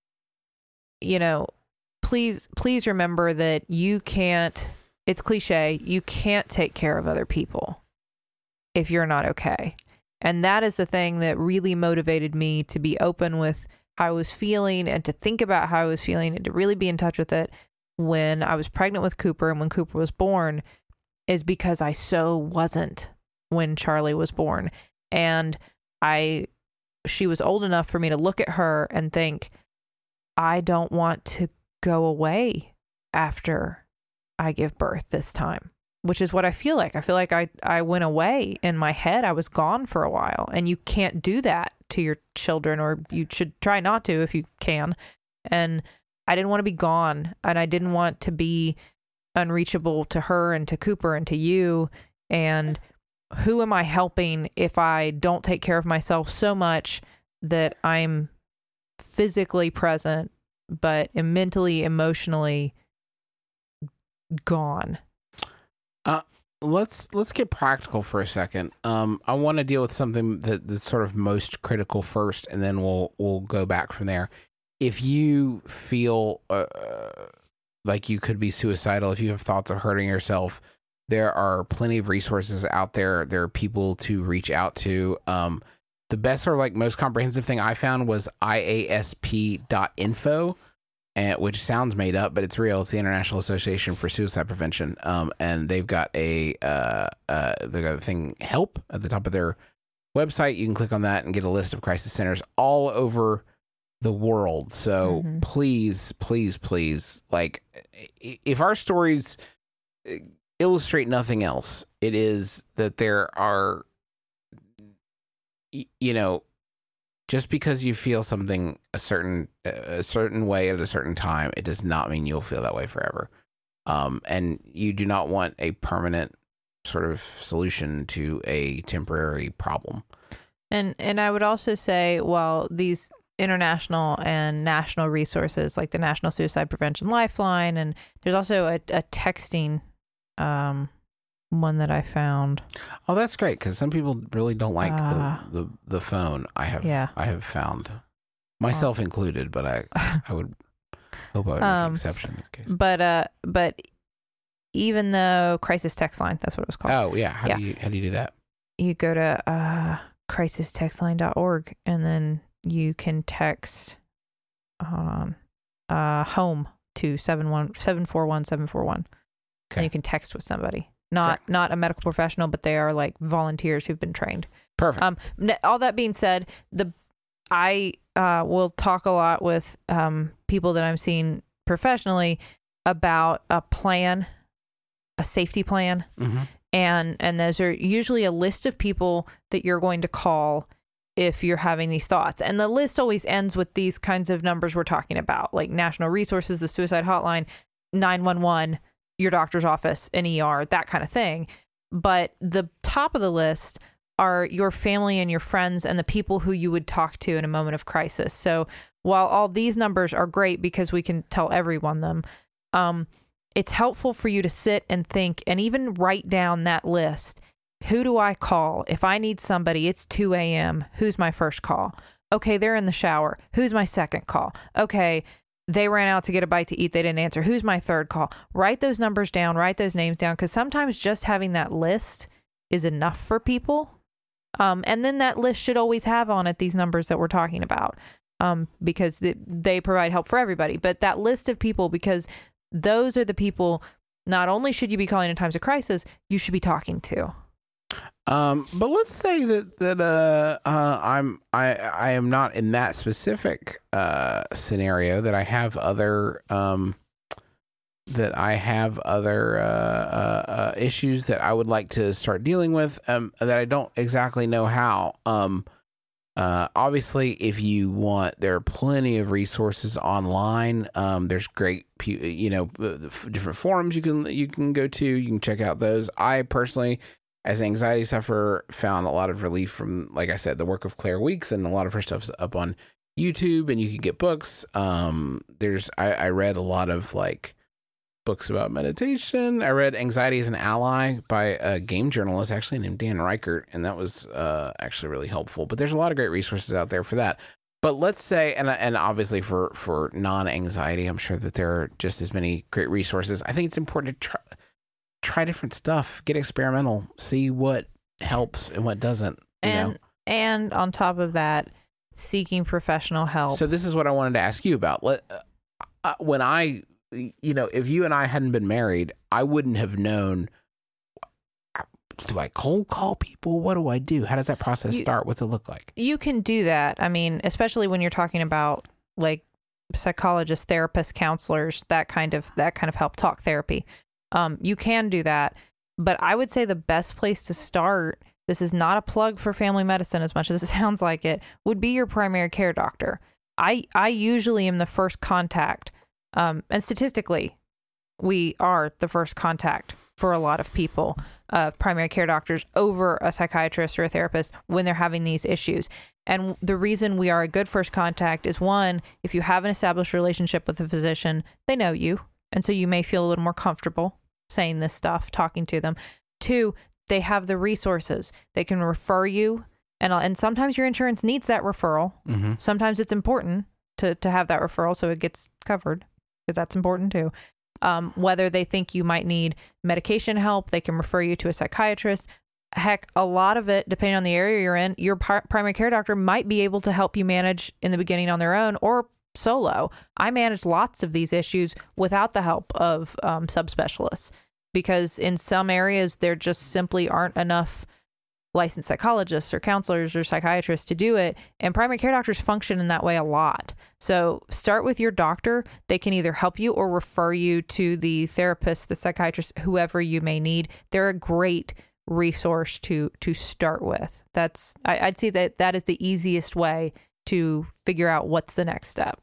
you know, please, please remember that you can't, it's cliche, you can't take care of other people if you're not okay. And that is the thing that really motivated me to be open with how I was feeling and to think about how I was feeling and to really be in touch with it when I was pregnant with Cooper and when Cooper was born, is because I so wasn't when Charlie was born. And I, she was old enough for me to look at her and think, I don't want to go away after I give birth this time, which is what I feel like. I feel like I, I went away in my head. I was gone for a while, and you can't do that to your children, or you should try not to if you can. And I didn't want to be gone, and I didn't want to be unreachable to her and to Cooper and to you. And who am I helping if I don't take care of myself so much that I'm physically present, but am mentally, emotionally gone? Uh, let's let's get practical for a second. Um, I want to deal with something that, that's sort of most critical first, and then we'll we'll go back from there. if you feel uh, like you could be suicidal, if you have thoughts of hurting yourself, there are plenty of resources out there. There are people to reach out to. Um, the best or like most comprehensive thing I found was I A S P dot info, and which sounds made up, but it's real. It's the International Association for Suicide Prevention. Um, and they've got a uh, uh, they've got a thing help at the top of their website. You can click on that and get a list of crisis centers all over the world. So Mhm. please, please, please, like, i- if our stories illustrate nothing else, it is that there are, y- you know, just because you feel something a certain a certain way at a certain time, it does not mean you'll feel that way forever. Um, and you do not want a permanent sort of solution to a temporary problem. And and I would also say, while these international and national resources like the National Suicide Prevention Lifeline, and there's also a, a texting um, one that I found. Oh, that's great, because some people really don't like Ah. the, the the phone. I have Yeah. I have found, myself included, but I I would hope I would make Um, an exception in this case. But uh, but even though crisis text line, that's what it was called. Oh yeah, how yeah. do you how do you do that? You go to uh, crisis text line dot org, and then you can text, hold on, uh, home to seven one seven four one seven four one. Okay. And you can text with somebody, not Correct. not a medical professional, but they are like volunteers who've been trained. Perfect. Um, n- all that being said, the I uh, will talk a lot with um, people that I'm seeing professionally about a plan, a safety plan. mm-hmm. And and those are usually a list of people that you're going to call if you're having these thoughts. And the list always ends with these kinds of numbers we're talking about, like national resources, the suicide hotline, nine one one, your doctor's office, an E R, that kind of thing. But the top of the list are your family and your friends and the people who you would talk to in a moment of crisis. So while all these numbers are great because we can tell everyone them, um, it's helpful for you to sit and think and even write down that list. Who do I call? If I need somebody, it's two a.m. Who's my first call? Okay, they're in the shower. Who's my second call? Okay, they ran out to get a bite to eat. They didn't answer. Who's my third call? Write those numbers down. Write those names down, because sometimes just having that list is enough for people. Um, and then that list should always have on it these numbers that we're talking about, um, because th- they provide help for everybody. But that list of people, because those are the people not only should you be calling in times of crisis, you should be talking to. Um, but let's say that that uh, uh, I'm I I am not in that specific uh, scenario. That I have other um, that I have other uh, uh, uh, issues that I would like to start dealing with. Um, that I don't exactly know how. Um, uh, obviously, if you want, there are plenty of resources online. Um, there's great, pu- you know, different forums you can you can go to. You can check out those. I personally, as an anxiety sufferer, found a lot of relief from, like I said, the work of Claire Weeks, and a lot of her stuff's up on YouTube, and you can get books. Um, there's I, I read a lot of like books about meditation. I read Anxiety as an Ally by a game journalist actually named Dan Reichert, and that was uh, actually really helpful. But there's a lot of great resources out there for that. But let's say, and and obviously for for non-anxiety, I'm sure that there are just as many great resources. I think it's important to try. Try different stuff, get experimental, see what helps and what doesn't. You And know? and on top of that, seeking professional help. So this is what I wanted to ask you about. Let, uh, when I, you know, if you and I hadn't been married, I wouldn't have known. Do I cold call people? What do I do? How does that process You- start? What's it look like? You can do that. I mean, especially when you're talking about like psychologists, therapists, counselors, that kind of that kind of help, talk therapy. Um, you can do that, but I would say the best place to start, this is not a plug for family medicine as much as it sounds like it, would be your primary care doctor. I, I usually am the first contact, um, and statistically, we are the first contact for a lot of people, uh, primary care doctors over a psychiatrist or a therapist when they're having these issues. And the reason we are a good first contact is, one, if you have an established relationship with a physician, they know you. And so you may feel a little more comfortable saying this stuff, talking to them. Two, they have the resources. They can refer you. And, and sometimes your insurance needs that referral. Mm-hmm. Sometimes it's important. to to have that referral so it gets covered, because that's important too. Um, whether they think you might need medication help, they can refer you to a psychiatrist. Heck, a lot of it, depending on the area you're in, your par- primary care doctor might be able to help you manage in the beginning on their own or solo. I managed lots of these issues without the help of um, subspecialists, because in some areas there just simply aren't enough licensed psychologists or counselors or psychiatrists to do it. And primary care doctors function in that way a lot. So start with your doctor. They can either help you or refer you to the therapist, the psychiatrist, whoever you may need. They're a great resource to to start with. That's I, I'd say that that is the easiest way to figure out what's the next step.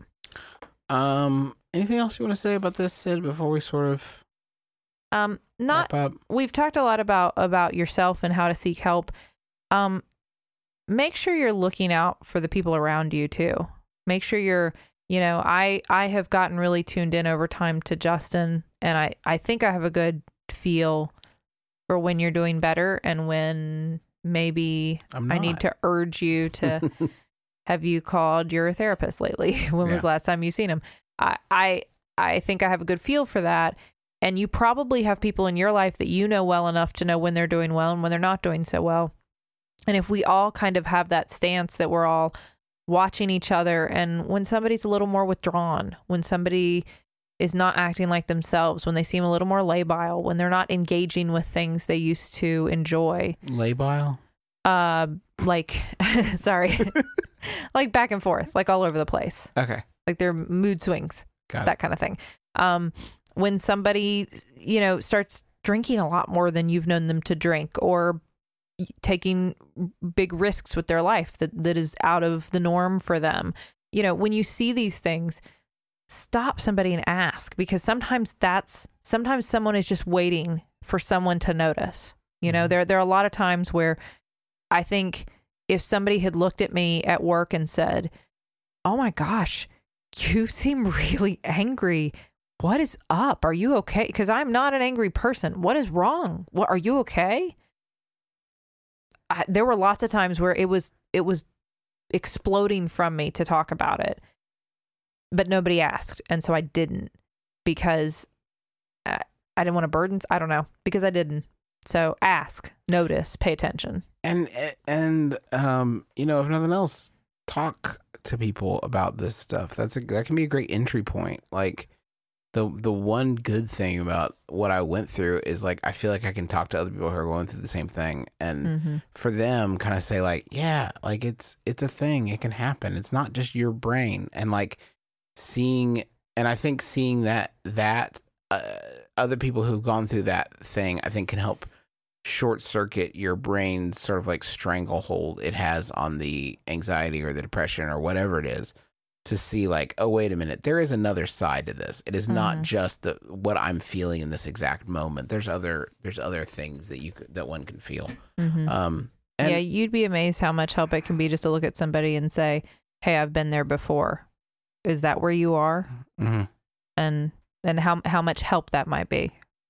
Um, anything else you want to say about this, Sid, before we sort of Um, not wrap up? we've talked a lot about about yourself and how to seek help. Um, make sure you're looking out for the people around you too. Make sure you're, you know, I I have gotten really tuned in over time to Justin, and I I think I have a good feel for when you're doing better and when maybe I'm I not. need to urge you to. Have you called your therapist lately? When was Yeah. the last time you've seen him? I, I I think I have a good feel for that. And you probably have people in your life that you know well enough to know when they're doing well and when they're not doing so well. And if we all kind of have that stance that we're all watching each other, and when somebody's a little more withdrawn, when somebody is not acting like themselves, when they seem a little more labile, when they're not engaging with things they used to enjoy, Labile? uh, like, sorry, like back and forth, like all over the place, Okay. like their mood swings, Got that kind of thing. Um, when somebody, you know, starts drinking a lot more than you've known them to drink, or taking big risks with their life that, that is out of the norm for them. You know, when you see these things, stop somebody and ask, because sometimes that's, sometimes someone is just waiting for someone to notice. You know, Mhm. there, there are a lot of times where I think if somebody had looked at me at work and said, "Oh my gosh, you seem really angry. What is up? Are you okay?" Because I'm not an angry person. What is wrong? What, are you okay? I, there were lots of times where it was it was exploding from me to talk about it, but nobody asked, and so I didn't, because I, I didn't want to burden. I don't know, because I didn't. So ask, notice, pay attention. And and um, you know, if nothing else, talk to people about this stuff. That's a that can be a great entry point. Like the the one good thing about what I went through is, like, I feel like I can talk to other people who are going through the same thing, and Mm-hmm. for them, kind of say like, yeah, like it's it's a thing. It can happen. It's not just your brain. And like seeing, and I think seeing that that uh, other people who've gone through that thing, I think can help short circuit your brain's sort of like stranglehold it has on the anxiety or the depression or whatever it is, to see like, oh, wait a minute, there is another side to this. It is not Mhm. just the what I'm feeling in this exact moment. There's other there's other things that you could, that one can feel. Mm-hmm. Um, and yeah, you'd be amazed how much help it can be just to look at somebody and say, "Hey, I've been there before. Is that where you are?" mhm. And and how how much help that might be.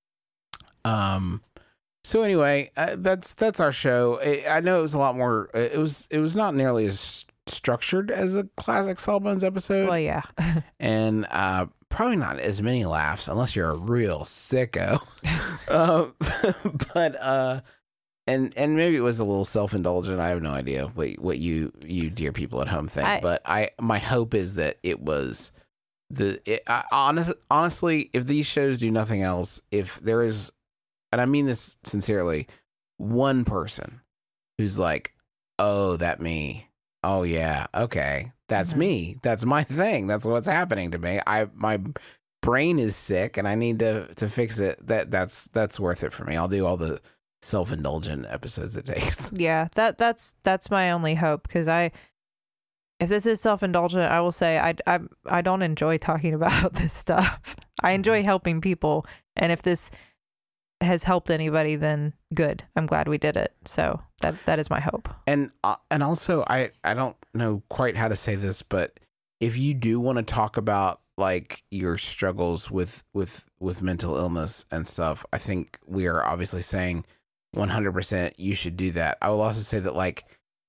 Um. So anyway, uh, that's that's our show. I, I know it was a lot more. uh, It was it was not nearly as structured as a classic Sawbones episode, Well, yeah. and uh, probably not as many laughs unless you're a real sicko. uh, but uh, and and maybe it was a little self indulgent. I have no idea what what you you dear people at home think. I- but I my hope is that it was the it, I, honest, honestly, if these shows do nothing else, if there is, and I mean this sincerely, one person who's like, oh, that me. Oh yeah, okay. That's Mhm. me. That's my thing. That's what's happening to me. I my brain is sick and I need to to fix it. That that's that's worth it for me. I'll do all the self-indulgent episodes it takes. Yeah, that that's that's my only hope, because I, if this is self-indulgent, I will say I, I I don't enjoy talking about this stuff. I enjoy helping people, and if this has helped anybody, then good. I'm glad we did it. So that that is my hope. And uh, and also I I don't know quite how to say this, but if you do want to talk about like your struggles with with with mental illness and stuff, I think we are obviously saying one hundred percent you should do that. I will also say that, like,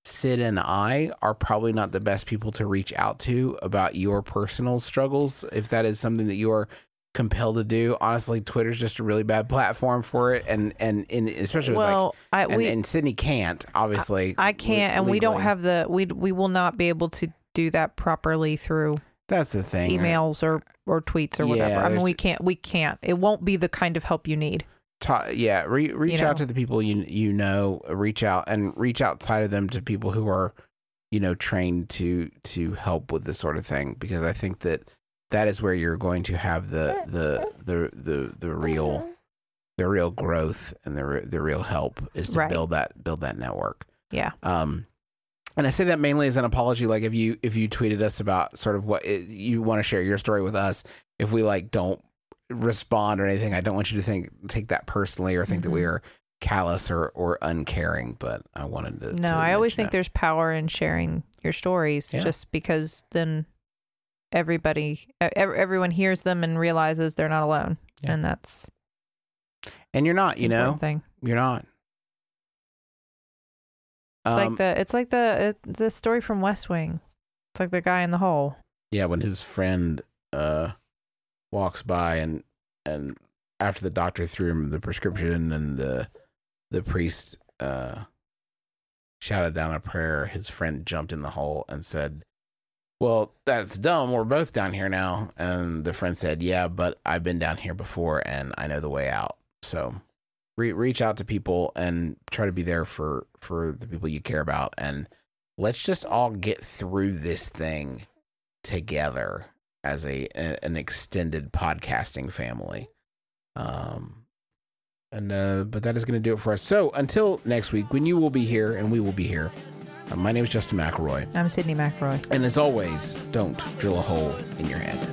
Sid and I are probably not the best people to reach out to about your personal struggles. If that is something that you are compelled to do, honestly, Twitter's just a really bad platform for it. And, and, and especially with Well, like, I, and, we, and Sydney can't, obviously. I can't, and we don't legally. have the, we, we will not be able to do that properly through That's the thing. emails or, or tweets or Yeah, whatever. I mean, there's we ju- can't, we can't. It won't be the kind of help you need. Ta- yeah, re- reach You out know. to the people you you know. Reach out and reach outside of them to people who are, you know, trained to to help with this sort of thing. Because I think that that is where you're going to have the the the the, the real the real growth and the re- the real help is to Right. build that build that network. Yeah. Um, and I say that mainly as an apology. Like if you if you tweeted us about sort of what it, you want to share your story with us, if we like don't respond or anything, I don't want you to think take that personally or think that we Mhm. are callous or or uncaring. But I wanted to. No, to I always mention think that. there's power in sharing your stories, Yeah. just because then everybody, e- ev- everyone hears them and realizes they're not alone, Yeah. and that's and you're not. the You know, important thing. you're not. It's Um, like the, it's like the, it, the story from West Wing. It's like the guy in the hole. yeah, when his friend uh walks by and and after the doctor threw him the prescription and the the priest uh shouted down a prayer, his friend jumped in the hole and said, "Well, that's dumb. We're both down here now." And the friend said, "Yeah, but I've been down here before and I know the way out." So re- reach out to people and try to be there for for the people you care about, and let's just all get through this thing together as a, a an extended podcasting family. Um and uh but that is going to do it for us. So until next week, when you will be here and we will be here, uh, my name is Justin McElroy, I'm Sydney McRoy. and as always, don't drill a hole in your head.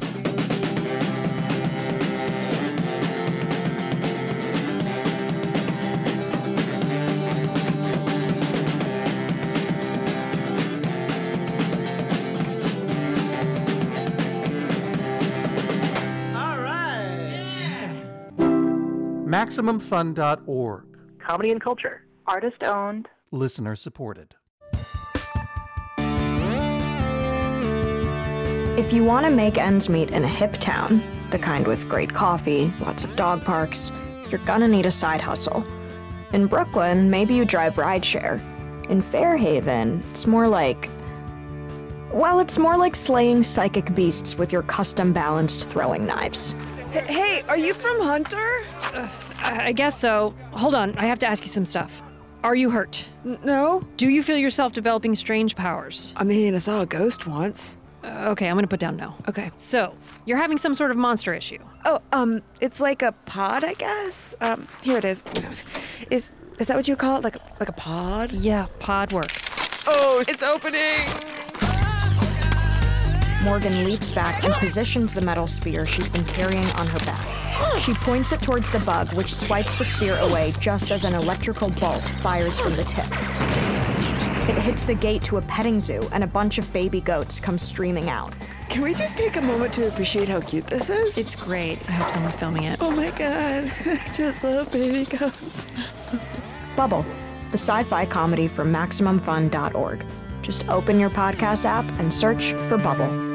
All right. Maximum Fun dot org. Comedy and culture. Artist owned. Listener supported. If you want to make ends meet in a hip town, the kind with great coffee, lots of dog parks, you're gonna need a side hustle. In Brooklyn, maybe you drive rideshare. In Fairhaven, it's more like... Well, it's more like slaying psychic beasts with your custom balanced throwing knives. Hey, are you from Hunter? I guess so. Hold on, I have to ask you some stuff. Are you hurt? N- no. Do you feel yourself developing strange powers? I mean, I saw a ghost once. Uh, okay, I'm gonna put down no. Okay. So, you're having some sort of monster issue. Oh, um, it's like a pod, I guess. Um, here it is. Is is that what you call it? Like a, like a pod? Yeah, pod works. Oh, it's opening. Morgan leaps back and positions the metal spear she's been carrying on her back. She points it towards the bug, which swipes the spear away just as an electrical bolt fires from the tip. It hits the gate to a petting zoo, and a bunch of baby goats come streaming out. Can we just take a moment to appreciate how cute this is? It's great. I hope someone's filming it. Oh my god, I just love baby goats. Bubble, the sci-fi comedy from Maximum Fun dot org. Just open your podcast app and search for Bubble.